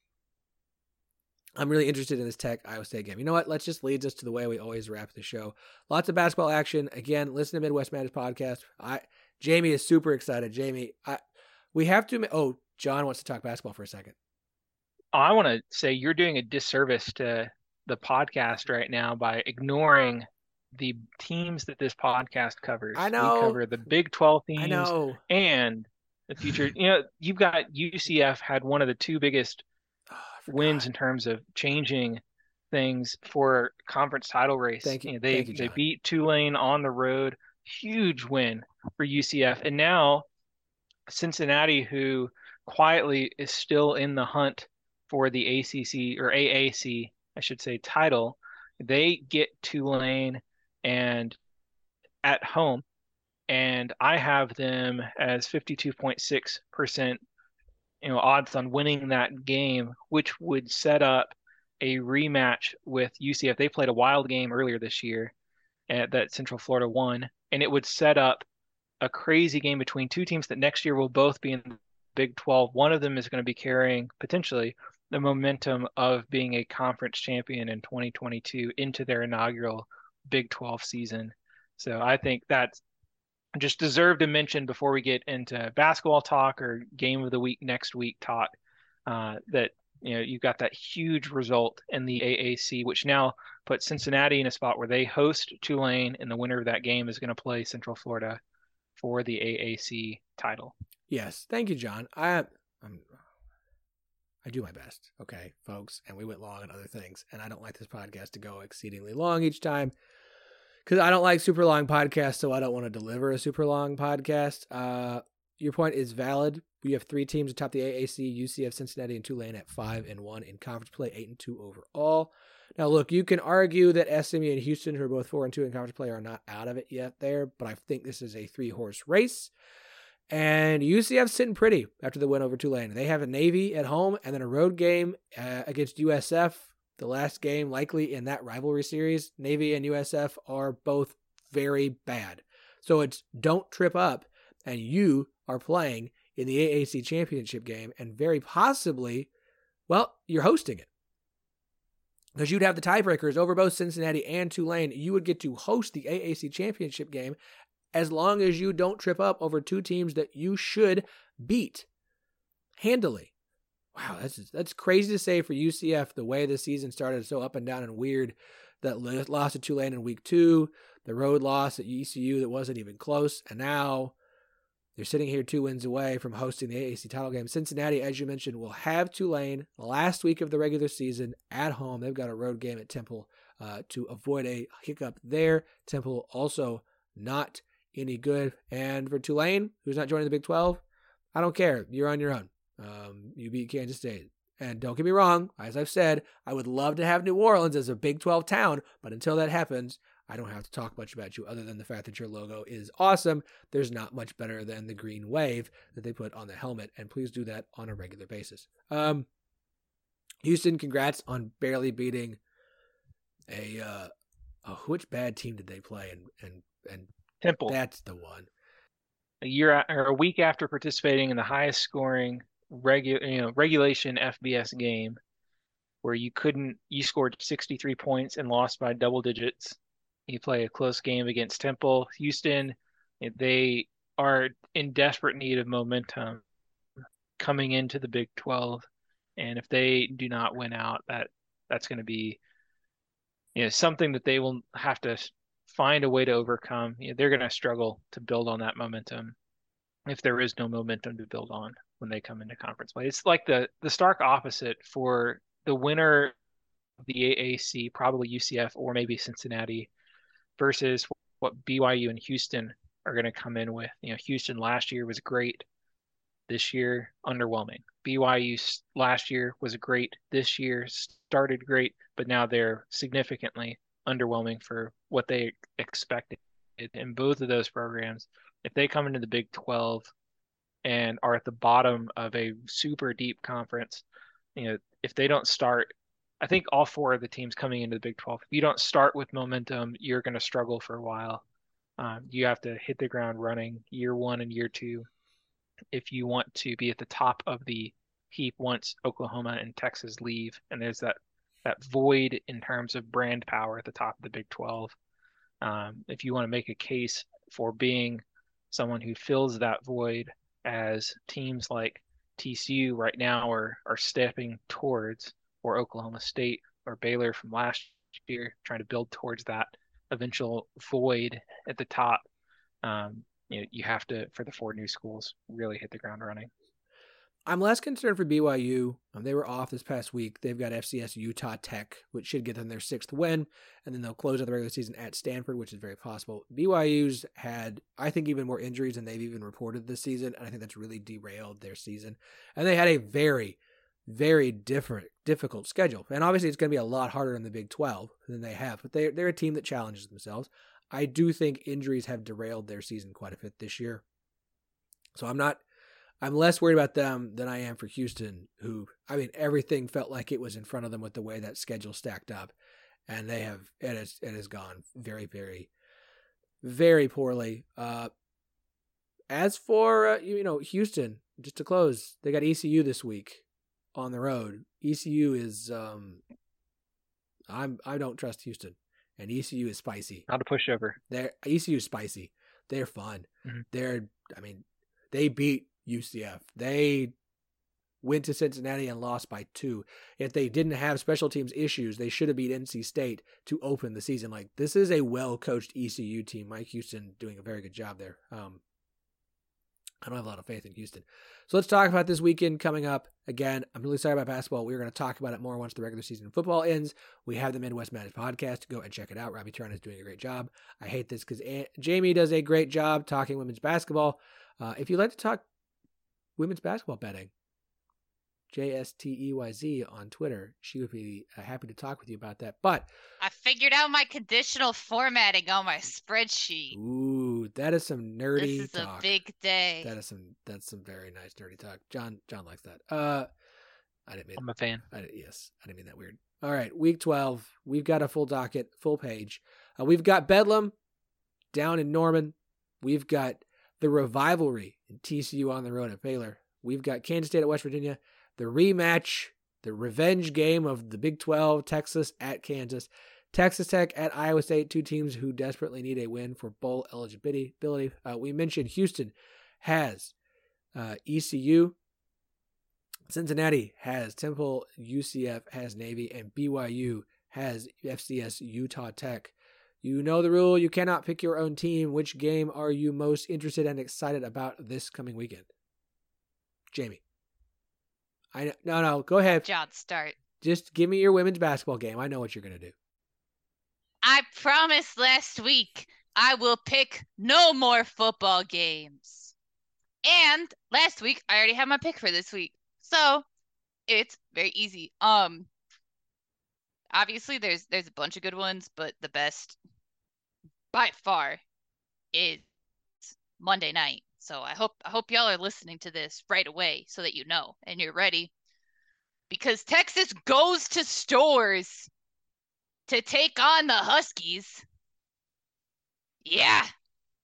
I'm really interested in this Tech Iowa State game. You know what? Let's just lead us to the way we always wrap the show. Lots of basketball action. Again, listen to Midwest Madness podcast. I Jamie is super excited. Jamie, I we have to. Oh, John wants to talk basketball for a second. I want to say you're doing a disservice to the podcast right now by ignoring the teams that this podcast covers. I know. We cover the Big twelve teams I know. and the future. You know, you've got U C F had one of the two biggest Oh, wins in terms of changing things for conference title race. Thank you. You know, they Thank you, they John. beat Tulane on the road. Huge win for U C F. And now Cincinnati, who quietly is still in the hunt for the A C C or A A C, I should say, title. They get Tulane and at home, and I have them as fifty-two point six percent you know odds on winning that game, which would set up a rematch with U C F. They played a wild game earlier this year at, that Central Florida won, and it would set up a crazy game between two teams that next year will both be in the Big twelve. One of them is going to be carrying potentially the momentum of being a conference champion in twenty twenty-two into their inaugural Big twelve season. So I think that's just deserved a mention before we get into basketball talk or game of the week next week talk. Uh, that you know you got that huge result in the A A C, which now puts Cincinnati in a spot where they host Tulane, and the winner of that game is going to play Central Florida for the A A C title. Yes, thank you, John. I I'm, I do my best, okay, folks, and we went long on other things, and I don't like this podcast to go exceedingly long each time because I don't like super long podcasts, so I don't want to deliver a super long podcast. Uh, your point is valid. We have three teams atop the A A C: U C F, Cincinnati, and Tulane at five and one in conference play, eight and two overall. Now, look, you can argue that S M U and Houston, who are both four and two in conference play, are not out of it yet there, but I think this is a three-horse race. And U C F's sitting pretty after the win over Tulane. They have a Navy at home and then a road game uh, against U S F. The last game likely in that rivalry series. Navy and U S F are both very bad. So it's don't trip up, and you are playing in the A A C championship game, and very possibly, well, you're hosting it. Because you'd have the tiebreakers over both Cincinnati and Tulane. You would get to host the A A C championship game as long as you don't trip up over two teams that you should beat handily. Wow, that's that's crazy to say for U C F, the way the season started so up and down and weird. That loss to Tulane in week two, the road loss at E C U that wasn't even close, and now they're sitting here two wins away from hosting the A A C title game. Cincinnati, as you mentioned, will have Tulane the last week of the regular season at home. They've got a road game at Temple uh, to avoid a hiccup there. Temple also not any good. And for Tulane, who's not joining the Big twelve, I don't care. You're on your own. Um, you beat Kansas State. And don't get me wrong, as I've said, I would love to have New Orleans as a Big twelve town, but until that happens, I don't have to talk much about you other than the fact that your logo is awesome. There's not much better than the green wave that they put on the helmet, and please do that on a regular basis. Um, Houston, congrats on barely beating a, uh, oh, which bad team did they play? And, and, and Temple. That's the one. A year or a week after participating in the highest scoring regu- you know, regulation F B S game, where you couldn't, you scored sixty-three points and lost by double digits. You play a close game against Temple. Houston, they are in desperate need of momentum coming into the Big twelve. And if they do not win out, that that's going to be, you know, something that they will have to find a way to overcome. You know, they're going to struggle to build on that momentum if there is no momentum to build on when they come into conference play. It's like the the stark opposite for the winner of the A A C, probably U C F or maybe Cincinnati, versus what B Y U and Houston are going to come in with. You know, Houston last year was great. This year, underwhelming. B Y U last year was great. This year started great, but now they're significantly underwhelming for what they expected in both of those programs. If they come into the Big twelve and are at the bottom of a super deep conference, you know, if they don't start, I think all four of the teams coming into the Big twelve, if you don't start with momentum, you're going to struggle for a while. Um, you have to hit the ground running year one and year two if you want to be at the top of the heap once Oklahoma and Texas leave. And there's that that void in terms of brand power at the top of the Big twelve. Um, if you want to make a case for being someone who fills that void, as teams like T C U right now are are stepping towards, or Oklahoma State or Baylor from last year, trying to build towards that eventual void at the top, um, you know, you have to, for the four new schools, really hit the ground running. I'm less concerned for B Y U. Um, they were off this past week. They've got F C S Utah Tech, which should get them their sixth win, and then they'll close out the regular season at Stanford, which is very possible. B Y U's had, I think, even more injuries than they've even reported this season, and I think that's really derailed their season. And they had a very, very different, difficult schedule. And obviously it's going to be a lot harder in the Big twelve than they have, but they're, they're a team that challenges themselves. I do think injuries have derailed their season quite a bit this year. So I'm not, I'm less worried about them than I am for Houston, who, I mean, everything felt like it was in front of them with the way that schedule stacked up. And they have, it has, it has gone very, very, very poorly. Uh, as for, uh, you know, Houston, just to close, they got E C U this week on the road. E C U is, um, I'm, I don't trust Houston, and E C U is spicy. Not a pushover. They're, E C U is spicy. They're fun. Mm-hmm. They're, I mean, they beat U C F. They went to Cincinnati and lost by two. If they didn't have special teams issues, they should have beat N C State to open the season. Like, this is a well-coached E C U team. Mike Houston doing a very good job there. Um, I don't have a lot of faith in Houston. So let's talk about this weekend coming up. Again, I'm really sorry about basketball. We're going to talk about it more once the regular season football ends. We have the Midwest Madness podcast. Go and check it out. Robbie Turan is doing a great job. I hate this because a- Jamie does a great job talking women's basketball. Uh, if you'd like to talk women's basketball betting, J S T E Y Z on Twitter, she would be uh, happy to talk with you about that. But I figured out my conditional formatting on my spreadsheet. Ooh, that is some nerdy This is talk. a big day. That is some that's some very nice nerdy talk. John John likes that. Uh, I didn't mean. I'm a fan. I, yes, I didn't mean that weird. All right, week twelve. We've got a full docket, full page. Uh, we've got Bedlam down in Norman. We've got the Revivalry in T C U on the road at Baylor. We've got Kansas State at West Virginia. The rematch, the revenge game of the Big twelve, Texas at Kansas. Texas Tech at Iowa State, two teams who desperately need a win for bowl eligibility. Uh, we mentioned Houston has uh, E C U. Cincinnati has Temple, U C F has Navy, and B Y U has F C S Utah Tech. You know the rule. You cannot pick your own team. Which game are you most interested and excited about this coming weekend? Jamie. I No, no, go ahead. John, start. Just give me your women's basketball game. I know what you're going to do. I promised last week I will pick no more football games. And last week, I already had my pick for this week. So it's very easy. Um, obviously, there's there's a bunch of good ones, but the best by far is Monday night. So I hope I hope y'all are listening to this right away so that you know and you're ready. Because Texas goes to Stores to take on the Huskies. Yeah.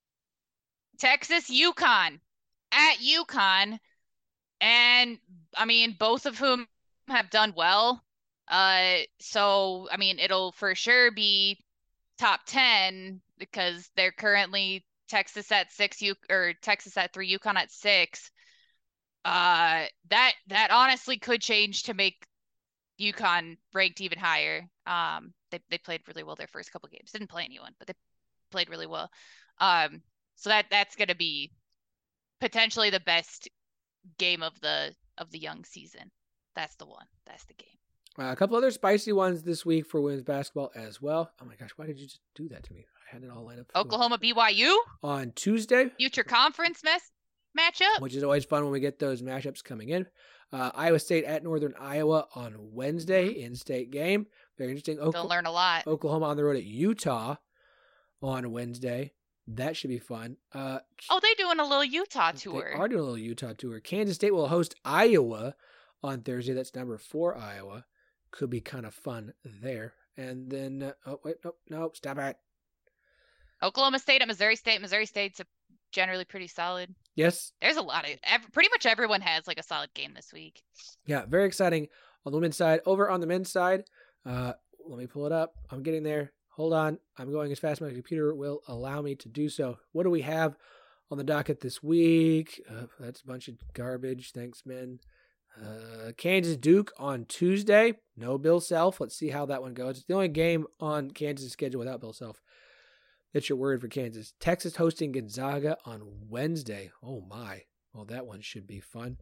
Texas UConn at UConn. And I mean, both of whom have done well. Uh, so I mean, it'll for sure be top ten because they're currently Texas at six, U or Texas at three, UConn at six. Uh, that that honestly could change to make UConn ranked even higher. Um, they they played really well their first couple games. Didn't play anyone, but they played really well. Um, so that that's gonna be potentially the best game of the of the young season. That's the one. That's the game. Uh, a couple other spicy ones this week for women's basketball as well. Oh my gosh, why did you just do that to me? I had it all lined up. Oklahoma B Y U on Tuesday. Future conference mess matchup, which is always fun when we get those matchups coming in. Uh, Iowa State at Northern Iowa on Wednesday, in-state game. Very interesting. They'll Oklahoma, learn a lot. Oklahoma on the road at Utah on Wednesday. That should be fun. Uh, oh, they're doing a little Utah tour. They are doing a little Utah tour. Kansas State will host Iowa on Thursday. That's number four Iowa. Could be kind of fun there. And then, uh, oh, wait, nope, nope, stop it. Oklahoma State at Missouri State. Missouri State's a generally pretty solid. Yes. There's a lot of, every, pretty much everyone has like a solid game this week. Yeah, very exciting on the women's side. Over on the men's side, uh, let me pull it up. I'm getting there. Hold on. I'm going as fast as my computer will allow me to do so. What do we have on the docket this week? Uh, that's a bunch of garbage. Thanks, men. Uh, Kansas Duke on Tuesday. No Bill Self. Let's see how that one goes. It's the only game on Kansas' schedule without Bill Self. That's your word for Kansas. Texas hosting Gonzaga on Wednesday. Oh, my. Well, that one should be fun.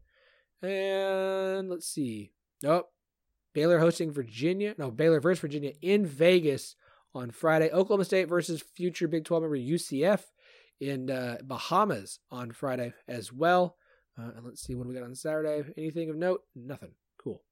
And let's see. Oh, Baylor hosting Virginia. No, Baylor versus Virginia in Vegas on Friday. Oklahoma State versus future Big twelve member U C F in uh, Bahamas on Friday as well. Uh, and let's see what we got on Saturday. Anything of note? Nothing. Cool.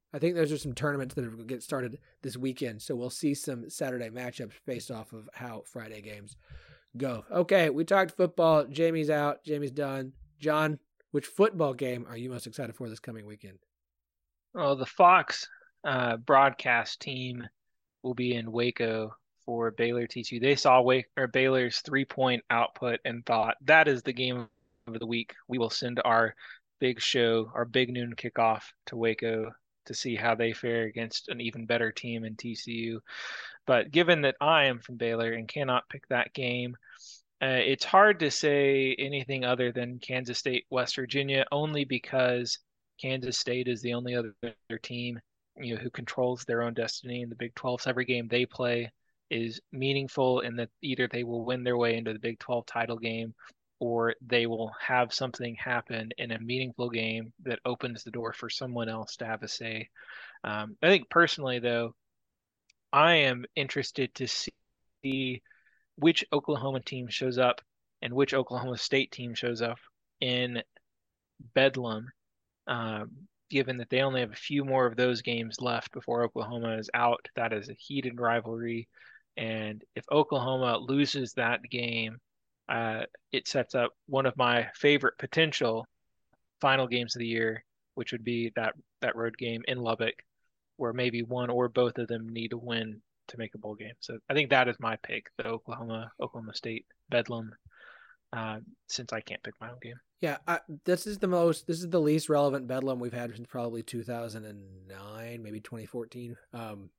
I think those are some tournaments that are going to get started this weekend. So we'll see some Saturday matchups based off of how Friday games go. Okay, we talked football. Jamie's out. Jamie's done. John, which football game are you most excited for this coming weekend? Oh, the Fox uh, broadcast team will be in Waco for Baylor T C U. They saw Wake or Baylor's three-point output and thought that is the game of the week. We will send our big show, our big noon kickoff to Waco to see how they fare against an even better team in T C U. But given that I am from Baylor and cannot pick that game, uh, it's hard to say anything other than Kansas State, West Virginia, only because Kansas State is the only other team, you know, who controls their own destiny in the Big twelve. So every game they play is meaningful in that either they will win their way into the Big twelve title game or they will have something happen in a meaningful game that opens the door for someone else to have a say. Um, I think personally, though, I am interested to see which Oklahoma team shows up and which Oklahoma State team shows up in Bedlam, um, given that they only have a few more of those games left before Oklahoma is out. That is a heated rivalry. And if Oklahoma loses that game, uh, it sets up one of my favorite potential final games of the year, which would be that, that road game in Lubbock, where maybe one or both of them need to win to make a bowl game. So I think that is my pick, the Oklahoma Oklahoma State Bedlam, uh, since I can't pick my own game. Yeah, I, this is the most, this is the least relevant Bedlam we've had since probably two thousand nine, maybe twenty fourteen. Um,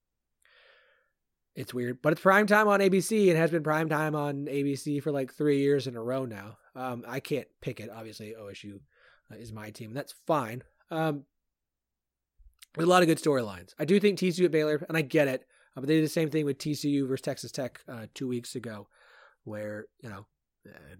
it's weird, but it's prime time on A B C and has been prime time on A B C for like three years in a row now. Um, I can't pick it. Obviously, O S U uh, is my team, and that's fine. Um, there's a lot of good storylines. I do think T C U at Baylor, and I get it, uh, but they did the same thing with T C U versus Texas Tech uh, two weeks ago, where, you know, uh,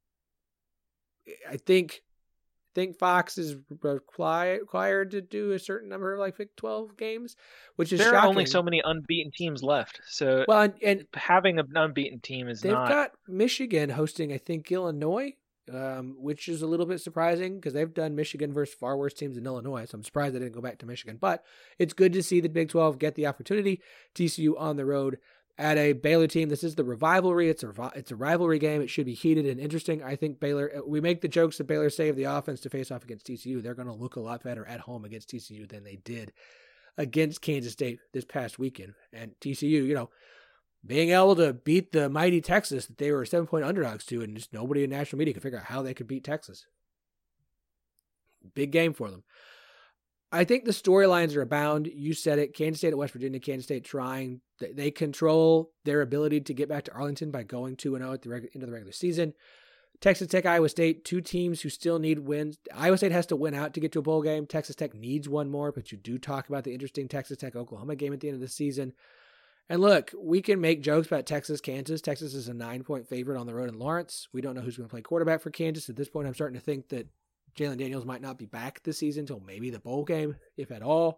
I think I think Fox is required to do a certain number of like Big twelve games, which is there shocking. There are only so many unbeaten teams left, so well, and, and having an unbeaten team is they've not. They've got Michigan hosting, I think, Illinois, um, which is a little bit surprising because they've done Michigan versus far worse teams in Illinois, so I'm surprised they didn't go back to Michigan. But it's good to see the Big twelve get the opportunity. T C U on the road at a Baylor team. This is the rivalry. It's a it's a rivalry game. It should be heated and interesting. I think Baylor, we make the jokes that Baylor saved the offense to face off against T C U. They're going to look a lot better at home against T C U than they did against Kansas State this past weekend. And T C U, you know, being able to beat the mighty Texas that they were seven-point underdogs to, and just nobody in national media could figure out how they could beat Texas. Big game for them. I think the storylines are abound. You said it. Kansas State at West Virginia. Kansas State trying. They control their ability to get back to Arlington by going two and oh at the reg- end of the regular season. Texas Tech, Iowa State, two teams who still need wins. Iowa State has to win out to get to a bowl game. Texas Tech needs one more, but you do talk about the interesting Texas Tech-Oklahoma game at the end of the season. And look, we can make jokes about Texas, Kansas. Texas is a nine-point favorite on the road in Lawrence. We don't know who's going to play quarterback for Kansas. At this point, I'm starting to think that Jalen Daniels might not be back this season until maybe the bowl game, if at all.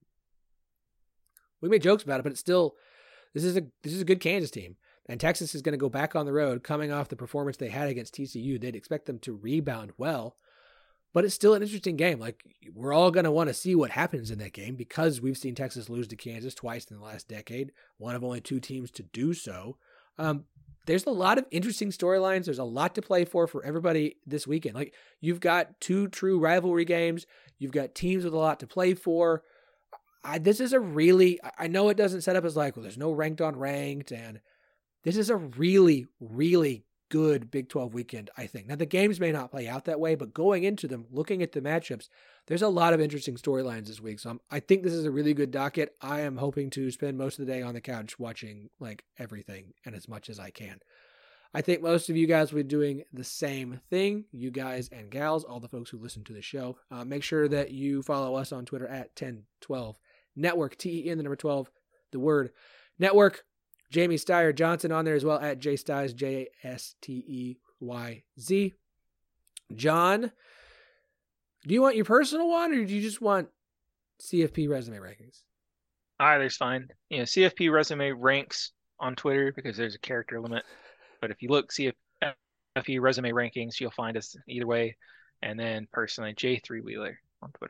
We made jokes about it, but it's still, this is a this is a good Kansas team. And Texas is going to go back on the road coming off the performance they had against T C U. They'd expect them to rebound well, but it's still an interesting game. Like, we're all going to want to see what happens in that game because we've seen Texas lose to Kansas twice in the last decade, one of only two teams to do so. Um, There's a lot of interesting storylines. There's a lot to play for for everybody this weekend. Like, you've got two true rivalry games. You've got teams with a lot to play for. I, this is a really, I know it doesn't set up as like, well, there's no ranked on ranked, and this is a really, really good Big twelve weekend, I think. Now, the games may not play out that way, but going into them, looking at the matchups, there's a lot of interesting storylines this week. So I'm, I think this is a really good docket. I am hoping to spend most of the day on the couch watching like everything and as much as I can. I think most of you guys will be doing the same thing, you guys and gals, all the folks who listen to the show. Uh, make sure that you follow us on Twitter at ten twelve Network, T E N, the number twelve, the word network. Jamie Steyer Johnson on there as well at J Styes, J A S T E Y Z. John, do you want your personal one or do you just want C F P resume rankings? Either's fine. You know, C F P resume ranks on Twitter because there's a character limit. But if you look C F P resume rankings, you'll find us either way. And then personally, J three Wheeler on Twitter.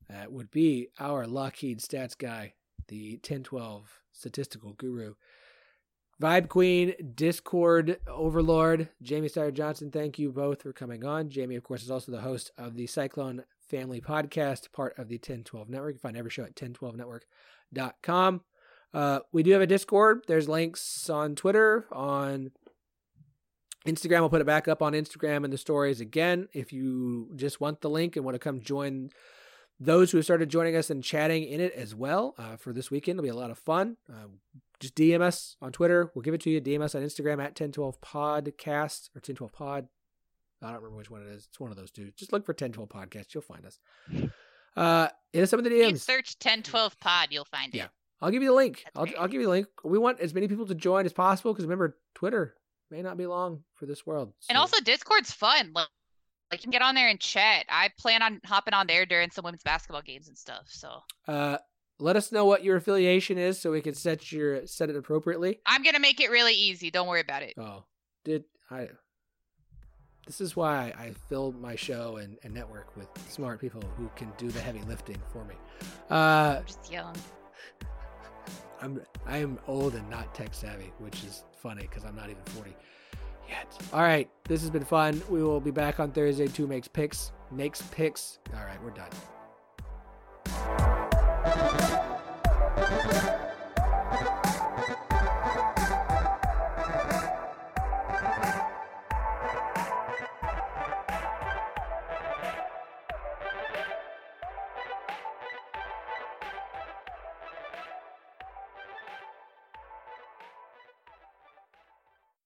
uh, would be our Lockheed stats guy, the ten twelve statistical guru. Vibe Queen, Discord Overlord, Jamie Steyer Johnson, thank you both for coming on. Jamie, of course, is also the host of the Cyclone Family Podcast, part of the ten twelve Network. You can find every show at ten twelve network dot com. Uh, we do have a Discord. There's links on Twitter, on Instagram. We'll put it back up on Instagram and the stories again. If you just want the link and want to come join those who have started joining us and chatting in it as well uh, for this weekend, it'll be a lot of fun. Uh, just D M us on Twitter. We'll give it to you. D M us on Instagram at ten twelve podcast or ten twelve pod. I don't remember which one it is. It's one of those two. Just look for ten twelve podcast. You'll find us. Uh, in some of the D Ms. You search ten twelve pod, you'll find it. Yeah. I'll give you the link. That's I'll, great. I'll give you the link. We want as many people to join as possible because remember, Twitter may not be long for this world. And So- also, Discord's fun. Like, like, you can get on there and chat. I plan on hopping on there during some women's basketball games and stuff. So Uh, let us know what your affiliation is so we can set your set it appropriately. I'm gonna make it really easy. Don't worry about it. Oh, did I? This is why I fill my show and, and network with smart people who can do the heavy lifting for me. Uh, I'm just young. I'm I am old and not tech savvy, which is funny because I'm not even forty yet. All right, this has been fun. We will be back on Thursday. Two makes picks. Makes picks. All right, we're done.